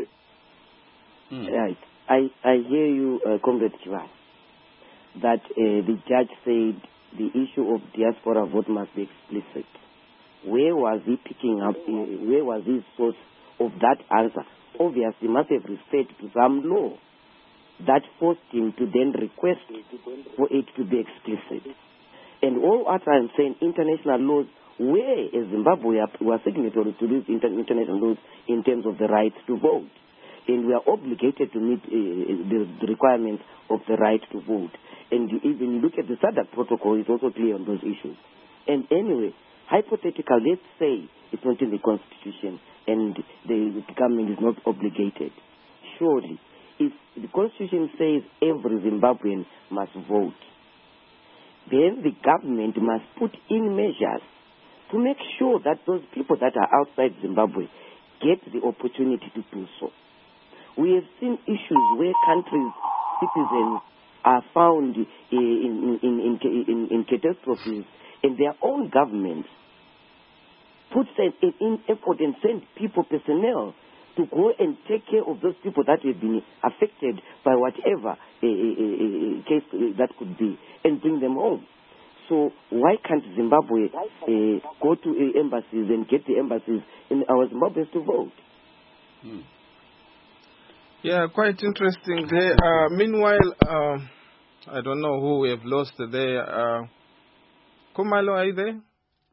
Speaker 3: Hmm. Right. I, I hear you, uh, Comrade Chivas, that uh, the judge said the issue of diaspora vote must be explicit. Where was he picking up, uh, where was his source of that answer? Obviously, he must have referred to some law that forced him to then request for it to be explicit. And all what I'm saying, international laws, where as Zimbabwe were signatories to these inter- international laws in terms of the right to vote. And we are obligated to meet uh, the, the requirements of the right to vote. And you even look at the SADC protocol, it's also clear on those issues. And anyway, hypothetical, let's say it's not in the Constitution and the, the government is not obligated. Surely, if the Constitution says every Zimbabwean must vote, then the government must put in measures to make sure that those people that are outside Zimbabwe get the opportunity to do so. We have seen issues where countries citizens are found in, in, in, in, in, in catastrophes, and their own governments put in, in effort and send people, personnel, to go and take care of those people that have been affected by whatever uh, uh, uh, case that could be, and bring them home. So why can't Zimbabwe uh, go to uh, embassies and get the embassies in our Zimbabweans to vote?
Speaker 2: Hmm.
Speaker 1: Yeah, quite interesting there. Uh, meanwhile, uh, I don't know who we have lost there. Uh, Kumalo, are you there?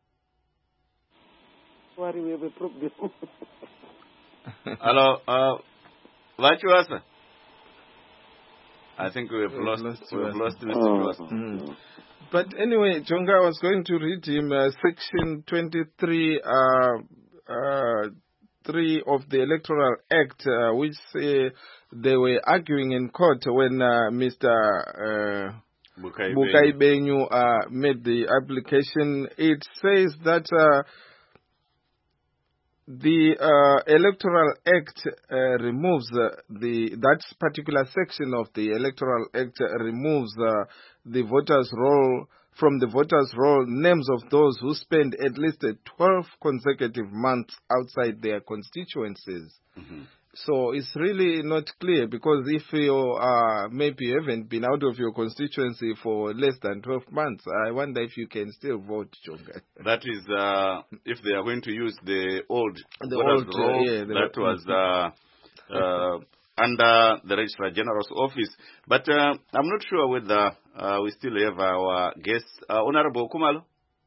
Speaker 3: Sorry, we have a problem.
Speaker 2: Hello, uh, Vachuasa. I think we've
Speaker 1: We've
Speaker 2: lost,
Speaker 1: lost
Speaker 2: we've lost Mister
Speaker 3: Oh.
Speaker 2: Chuasa.
Speaker 1: Mm. But anyway, Jonga, I was going to read him uh, section twenty-three, uh, uh, three of the Electoral Act, uh, which uh, they were arguing in court when uh, Mister Uh,
Speaker 2: Bukai
Speaker 1: Bukai Benyu uh, made the application. It says that uh, the uh, Electoral Act uh, removes uh, the that particular section of the Electoral Act uh, removes uh, the voters' roll from the voters' roll names of those who spend at least uh, twelve consecutive months outside their constituencies.
Speaker 2: Mm-hmm.
Speaker 1: So it's really not clear, because if you uh, maybe you haven't been out of your constituency for less than twelve months, I wonder if you can still vote, Jonga.
Speaker 2: That is, uh, if they are going to use the old
Speaker 1: The
Speaker 2: voters'
Speaker 1: old, uh,
Speaker 2: roll,
Speaker 1: yeah, the-
Speaker 2: that was uh, uh, under the Registrar General's office. But uh, I'm not sure whether uh, we still have our guests. Uh, Honorable Kumalo?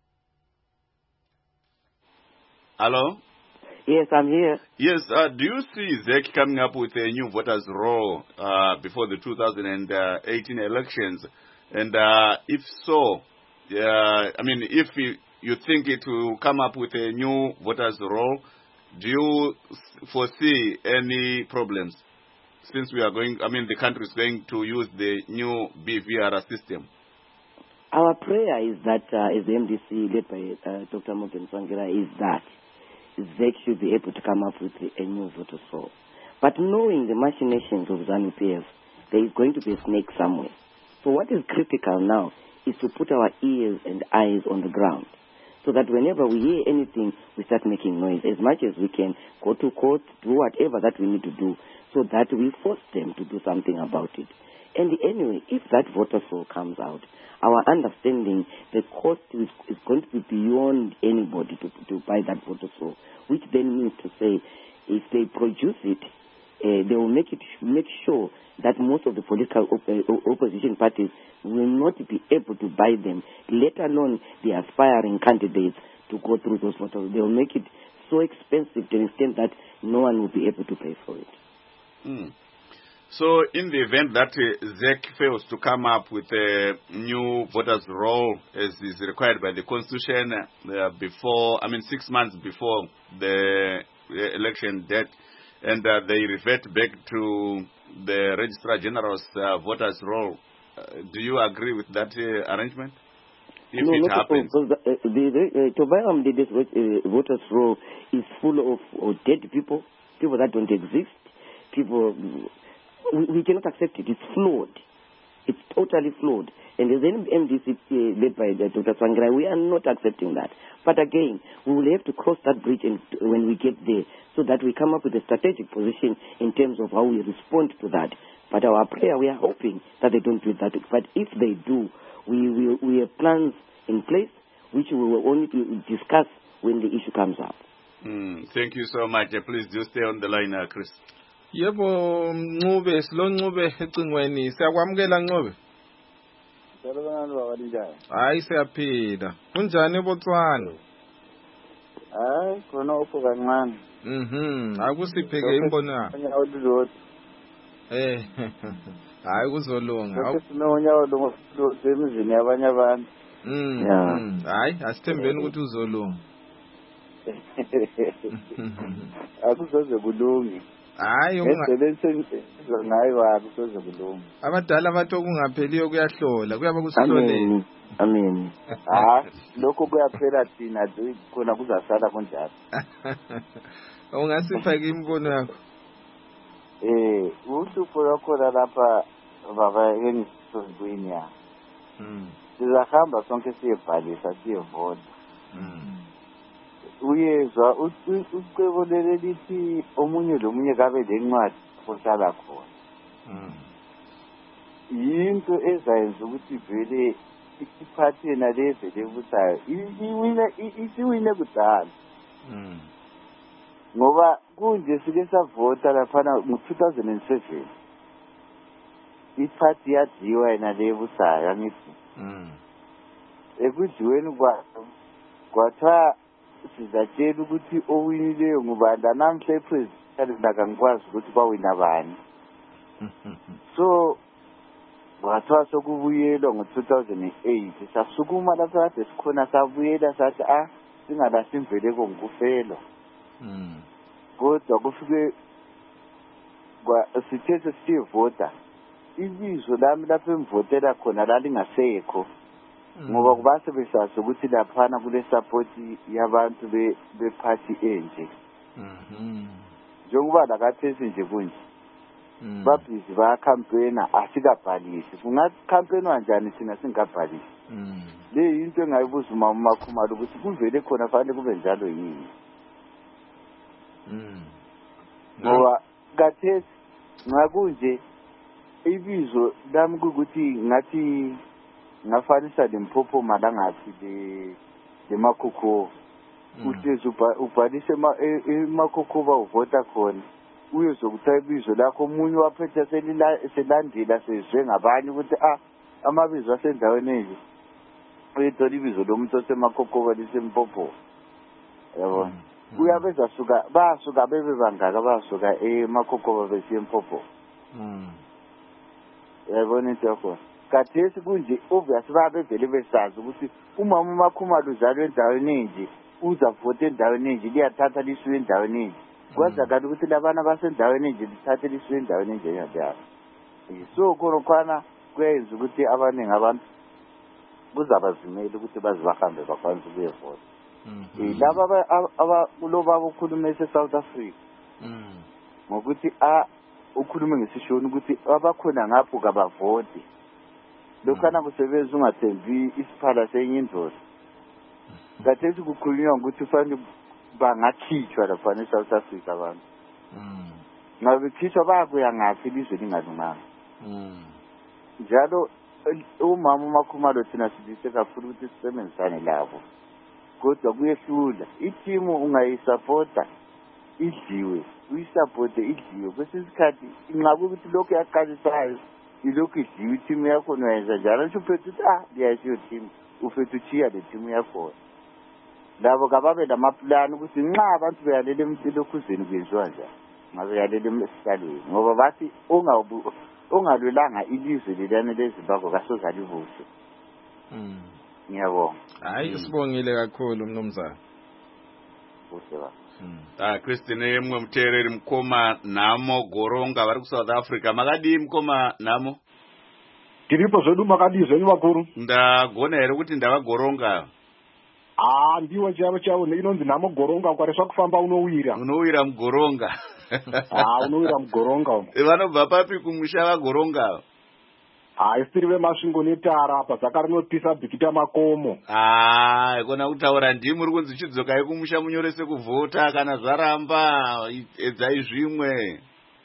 Speaker 2: Hello?
Speaker 3: Yes, I'm here.
Speaker 2: Yes, uh, do you see Z E C coming up with a new voters' roll uh, before the two thousand eighteen elections? And uh, if so, uh, I mean, if you, you think it will come up with a new voters' roll, do you s- foresee any problems? Since we are going, I mean, the country is going to use the new B V R system.
Speaker 3: Our prayer is that, uh, as the M D C led by uh, Doctor Morgan Tsvangira, is that Z E C should be able to come up with a new voter roll. But knowing the machinations of ZANU P F, there is going to be a snake somewhere. So what is critical now is to put our ears and eyes on the ground, so that whenever we hear anything, we start making noise. As much as we can, go to court, do whatever that we need to do, so that we force them to do something about it. And anyway, if that voter roll comes out, our understanding, the cost is, is going to be beyond anybody to, to buy that voter roll, which then means to say, if they produce it, uh, they will make it make sure that most of the political op- uh, opposition parties will not be able to buy them, let alone the aspiring candidates to go through those voters. They will make it so expensive to the extent that no one will be able to pay for it.
Speaker 2: Mm. So, in the event that uh, Z E C fails to come up with a new voters' roll as is required by the Constitution uh, before, I mean, six months before the uh, election date, and uh, they revert back to the Registrar General's uh, voters' roll, uh, do you agree with that uh, arrangement? If
Speaker 3: no,
Speaker 2: it
Speaker 3: not
Speaker 2: happens.
Speaker 3: Because the, uh, the, the, uh, to buy um, this uh, voters' roll is full of uh, dead people, people that don't exist, people. We, we cannot accept it. It's flawed. It's totally flawed. And as an M D C uh, led by uh, Doctor Tsvangira, we are not accepting that. But again, we will have to cross that bridge and, when we get there, so that we come up with a strategic position in terms of how we respond to that. But our prayer, we are hoping that they don't do that. But if they do, we will we have plans in place which we will only discuss when the issue comes up.
Speaker 2: Mm, thank you so much. Uh, please do stay on the line, uh, Chris.
Speaker 1: Yebo Ncube, silo Ncube ecingweni, siyakwamukela Ncube. Hayi siyaphila. Kunjani eBotswana?
Speaker 9: Hayi khona upho kancane.
Speaker 1: Mhm, akusipheke imbono yakho. Eh. Hayi kuzolunga.
Speaker 9: Lokho sinonyawo lo semizini yabanye abantu.
Speaker 1: Mhm. Hayi asithembeni ukuthi uzolunga.
Speaker 9: Akusoze kulunge.
Speaker 1: Hayi unga
Speaker 9: ngayo akusoze kulunga.
Speaker 1: Abadala bathi okungapheliyo kuyahlola, kuyaba kusihloleni.
Speaker 3: Amen.
Speaker 9: Ah, lokho kuyaphela thina khona kuzasala kunjalo.
Speaker 1: Ungasipha ke imbono yakho.
Speaker 9: Eh, uhlupho lwakhona lapha baba engisonkwini ya
Speaker 1: Mm.
Speaker 9: sizahamba sonke siyebhalisa siyevota
Speaker 1: Mm.
Speaker 9: uyezwa ucebo leli lithi omunye lomunye kabe lencwadi ohlala khona
Speaker 1: Mm.
Speaker 9: yinto ezayenza ukuthi vele isiphathi yena levele ebusayo iwine isiwine kudala
Speaker 1: Mm.
Speaker 9: ngoba kunje sike savota laphana ngo-two thousand seven iphathi yadliwa yena lebusayo angithi
Speaker 1: Mm.
Speaker 9: ekudliweni kwayo kwathiwa sizatshela ukuthi owinileyo ngubani namhla epresident akangikwazi ukuthi bawina bani so kwathiwa sokubuyelwa ngo-two thousand eight sasukuma lapho kade sikhona sabuyela sathi ah singalahli imveleko ngokufela
Speaker 1: Mm.
Speaker 9: kodwa kufike sithe sesiyevota ibizo lami lapho emvotela khona lalingasekho ngoba kubase besazi ukuthi laphana kule support yabantu bephathi enje njengoba lakathesi nje kunje babhizi bayakhampena asikabhalisi kungakhampenwa njani thina singabhalisi le yinto engayibuza umama uMakhumalo ukuthi kuvele khona fanele kube njalo yini ngoba kathesi ngakunje ibizo lami ukuthi ngathi ngafanisa Limpopo malangathi le leMakhokho uhlezi ubhalise eMakhokho bavota khona uyezokuthatha ibizo lakho umunye waphethe selandela sezwe ngabanye ukuthi ah amabizo asendaweni enje uyithola ibizo lomuntu osemakhokho liseMpopo yabona uyabeza suka basuka bebe bangaka basuka eMakhokho besiye eMpopo yabona into yakho kathesi kunje obvious babevele besazi ukuthi umama uMakhumalo uzalwe endaweni enje uzavota endaweni enje liyathatha lisuke endaweni enje kwazakala ukuthi labana basendaweni enje lithathe lisuke endaweni enje yabo so khona kuyenza ukuthi abaningi abantu kuzabazimela ukuthi bazibahambe bakwanise ukuyevota laba abakuloba ukukhuluma eSouth Africa ngokuthi a ukhuluma ngesishoni ukuthi abakhona ngapho kabavoti lokhana kusebenza ungathembi isiphala senye indoda kathesi kukhulunywa ukuthi ufanele bangakhitshwa lapha eSouth Africa abantu ngabe khitshwa bayakuya ngaphi ilizwe lingalunganga njalo umama uMakhumalo thina sidise kakhulu ukuthi sisebenzisane labo kodwa kuyehlula itimu ungayisupporta idliwe uyisupporte idliwe kwesinye isikhathi inqaba ukuthi lokho yaqalisayo ilokhu idliwe itimu yakho noyenza njalo nje uphethe ukuthi ah liyasiyo team ufethu chiya le team yakho labo kababe lamaplani ukuthi nxa abantu beyalele emsilokhuzeni kwenziwa njani ngabe yalele emsikalweni ngoba bathi ungabu ungalwelanga ilizwe lelane leZimbabwe kasozalibuso
Speaker 1: mm
Speaker 9: ngiyabonga
Speaker 1: hayi sibongile kakhulu mnumzana
Speaker 9: kuhle ba
Speaker 2: ah Christine yemwe mtereri mkoma namo goronga vari ku South Africa makadi mkoma namo
Speaker 10: tiripo zvedu makadizwe ni vakuru
Speaker 2: ndagona here kuti ndava goronga
Speaker 10: ah ndiwo chavo chavo inonzi namo goronga ukareswa kufamba unowira
Speaker 2: unowira mugoronga
Speaker 10: ah unowira mugoronga
Speaker 2: vanobva papi kumusha vagoronga
Speaker 10: ah isiri vemasvingo netara apa saka rinopisa bhikita makomo
Speaker 2: ah kona kutaura ndimi uri kunzi chidzokai kumusha munyorese kuvhota kana zvaramba edzai zvimwe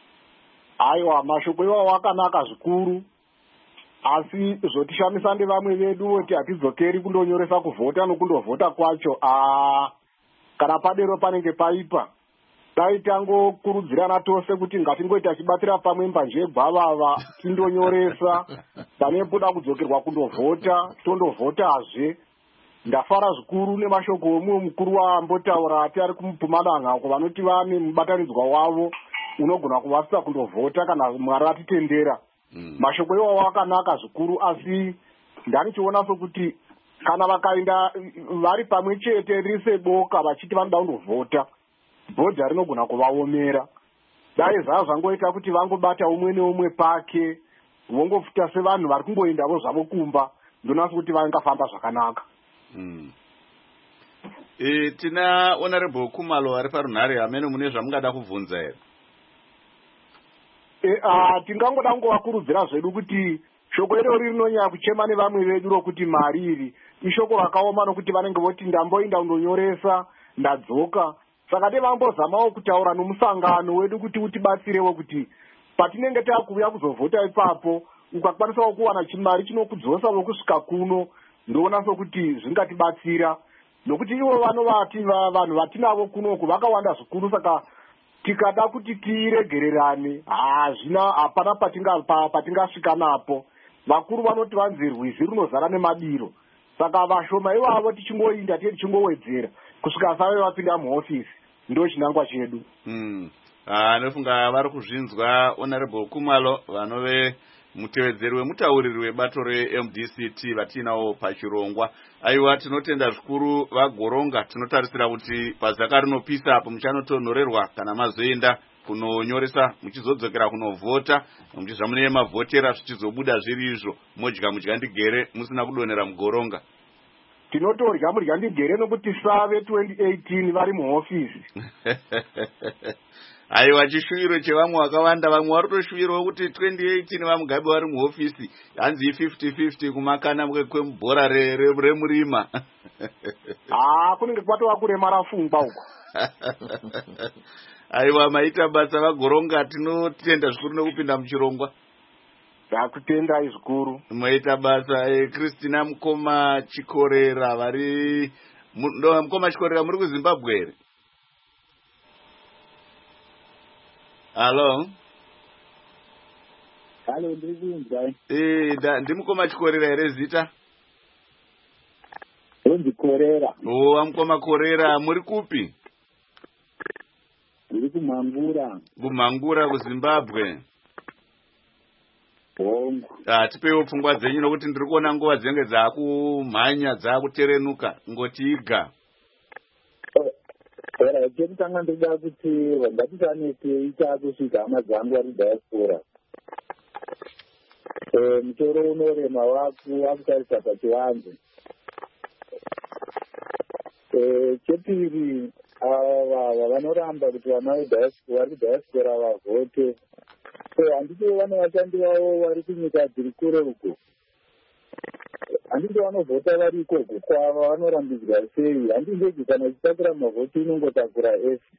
Speaker 10: aiwa mashoko iwawo akanaka zvikuru asi zvotishamisa ndevamwe vedu voti hatidzokeri kundonyoresa kuvhota nokundovhota kwacho ah kana padero panenge paipa dai tangokurudzirana tose kuti ngatingoita chibatira pamwe mbanje gwavava tindonyoresa pane poda kudzokerwa kundovhota tondovhotazve ndafara zvikuru nemashoko omumwe mukuru waambotaura ati ari kumupumalanga uko vanoti vane mubatanidzwa wavo unogona kuvasisa kundovhota kana mwari atitendera mm. mashoko iwawo akanaka zvikuru asi ndanichiona sokuti kana vakaenda vari pamwe chete rise boka vachiti vanoda kundovhota bhodha rinogona kuvaomera dai zvava zvangoita kuti vangobata umwe neumwe pake vongofuta sevanhu vari kungoendavo zvavo kumba ndonasi kuti vangafamba zvakanaka
Speaker 2: mm. e, tina honorable Khumalo ari parunhare amene mune zvamungada kubvunza here
Speaker 10: e, uh, tingangoda kungovakurudzira zvedu kuti shoko irori rinonyanya kuchema nevamwe vedu rokuti mari iri ishoko rakaoma nokuti vanenge voti ndamboinda kundonyoresa ndadzoka. Saka devambozamawo kutaura nomusangano wedu kuti utibatsirewo kuti patinenge takuuya kuzovhota ipapo ukakwanisawo kuwana chimari chinokudzosawo kusvika kuno, ndoona sokuti zvingatibatsira nokuti ivo vanovati vanhu vatinavo kunoku vakawanda zvikuru. Saka tikada kuti tiregererane hazvina hapana patingasvika napo. Vakuru vanoti vanzi rwizi runozara nemadiro. Saka vashoma ivavo tichingoinda tiye tichingowedzera kusvika save vapinda muhofisi. Ndo chinangwa chedu.
Speaker 2: Mm. Anofunga vari kuzvinzwa Honorable Khumalo vanove mutevedzeri wemutauriri webato re-M D C T vatinawo pachirongwa. Aiwa tinotenda zvikuru vagoronga, tinotarisira kuti pazaka rinopisa apo muchanotonhorerwa kana mazoenda kunonyoresa muchizodzokera kunovhota muchizva mune mavhotera zvichizobuda zviri izvo modya mudya ndigere musina kudonhera mugoronga.
Speaker 10: Tinotorya mudya ndigere nokuti save twenty eighteen vari muhofisi.
Speaker 2: Aiwa chishuwiro chevamwe vakawanda, vamwe vari kutoshuwirawo kuti twenty eighteen vamugabe vari muhofisi hanzi fifty fifty kumakana kwemubhora remurima.
Speaker 10: Ah, kunenge kwatova kuremara pfungwa uko.
Speaker 2: Aiwa maita basa vagoronga, tinotenda zvikuru nekupinda muchirongwa.
Speaker 10: Ndakutendai zvikuru.
Speaker 2: Maita basa. eh, Christina Mukoma Chikorera vari ndo Mukoma Chikorera muri kuZimbabwe here? Hello.
Speaker 11: Hello, ndiri kunzwa.
Speaker 2: Eh, ndimukoma Chikorera here zita?
Speaker 11: Ndiri Korera.
Speaker 2: Oh, Mukoma Korera muri kupi?
Speaker 11: Ndiri kuMhangura.
Speaker 2: kuMhangura kuZimbabwe.
Speaker 11: Bongo.
Speaker 2: Ah, tipewo pfungwa dzenyu nokuti ndiri kuona nguva dzenge dzakumhanya dzakuterenuka ngotiiga.
Speaker 11: Ora chekutanga ndoda kuti ngatisanese takusvika hama dzangu vari diaspora. Eh, mutoro unorema waku wakutarisa pachivanze. Eh, chepiri ava vanoramba kuti vana vediaspora vari diaspora vavhote. So handiti vane vashandi vavo vari kunyika dziri kure uko. Handiti vanovhota vari ikoko kwava vanorambidzwa sei. Handindegi kana uchitakura mavhoti unongotakura esi.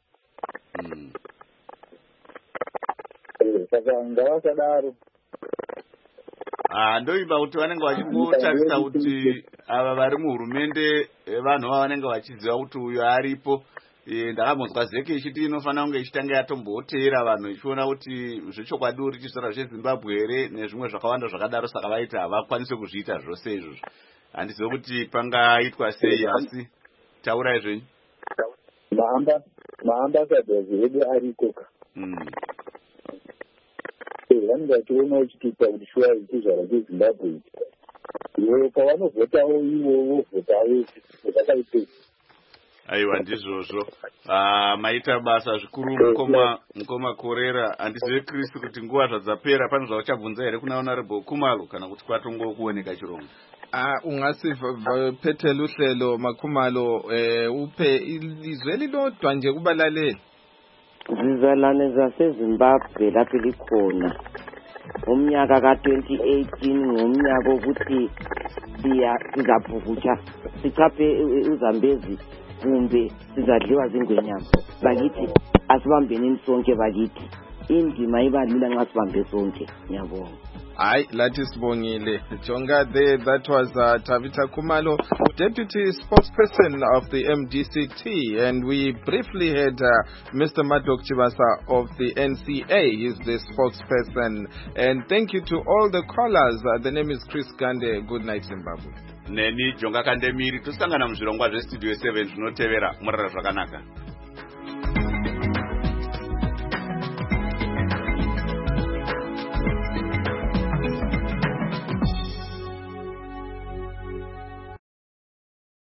Speaker 11: Saka ngavasadaro.
Speaker 2: Ah, ndoimba kuti vanenge vachingotarisa kuti ava vari muhurumende vanhu vava vanenge vachiziva kuti uyo aripo. Ndakamuzwa zeke ichiti inofanira kunge ichitanga yatomboteera vanhu ichiona kuti zvechokwadi uri chisora zveZimbabwe here nezvimwe zvakawanda zvakadaro, saka vaiti havakwanisi kuzviita zvose izvozvo. Handizivi kuti pangaitwa sei, asi taurai zvenyu.
Speaker 11: Maambasadors vedu arikoka. Vanenge vachiona uchitipa kuti shuwa ichizvara cheZimbabwe iwe pavanovhotawo ivo vovhotawo zvakaitei.
Speaker 2: Aiwa ndizvozvo. Ah, maita basa zvikuru mukoma mukoma Korera. Handizivi Kristu kuti nguva zvadzapera pane zvauchabvunza here kuna Honorable Khumalo kana kuti kwatongokuoneka chirongo.
Speaker 1: Ah, ungasi phethela uhlelo Makhumalo eh uphe ilizwe lilodwa nje kubalaleli.
Speaker 3: Zizalwane zaseZimbabwe lapho likhona. Umnyaka ka twenty eighteen ngomnyaka ukuthi siya sizabhukutsha sichaphe uZambezi kumbe sizadliwa zingwenyama. Bakithi asibambeni sonke bakithi. Indima ibalula nxa sibambe sonke. Ngiyabonga.
Speaker 1: Hayi lathi sibongile. Jonga there, that was uh, Tavita Khumalo, Deputy Spokesperson of the M D C T, and we briefly had uh, Mister Madok Chibasa of the N C A. He's the spokesperson. And thank you to all the callers. Uh, the name is Chris Gande. Good night, Zimbabwe.
Speaker 2: Neni Jonga Kandemiri tusangana muzvirongwa zvestudio seven zvinotevera murara zvakanaka.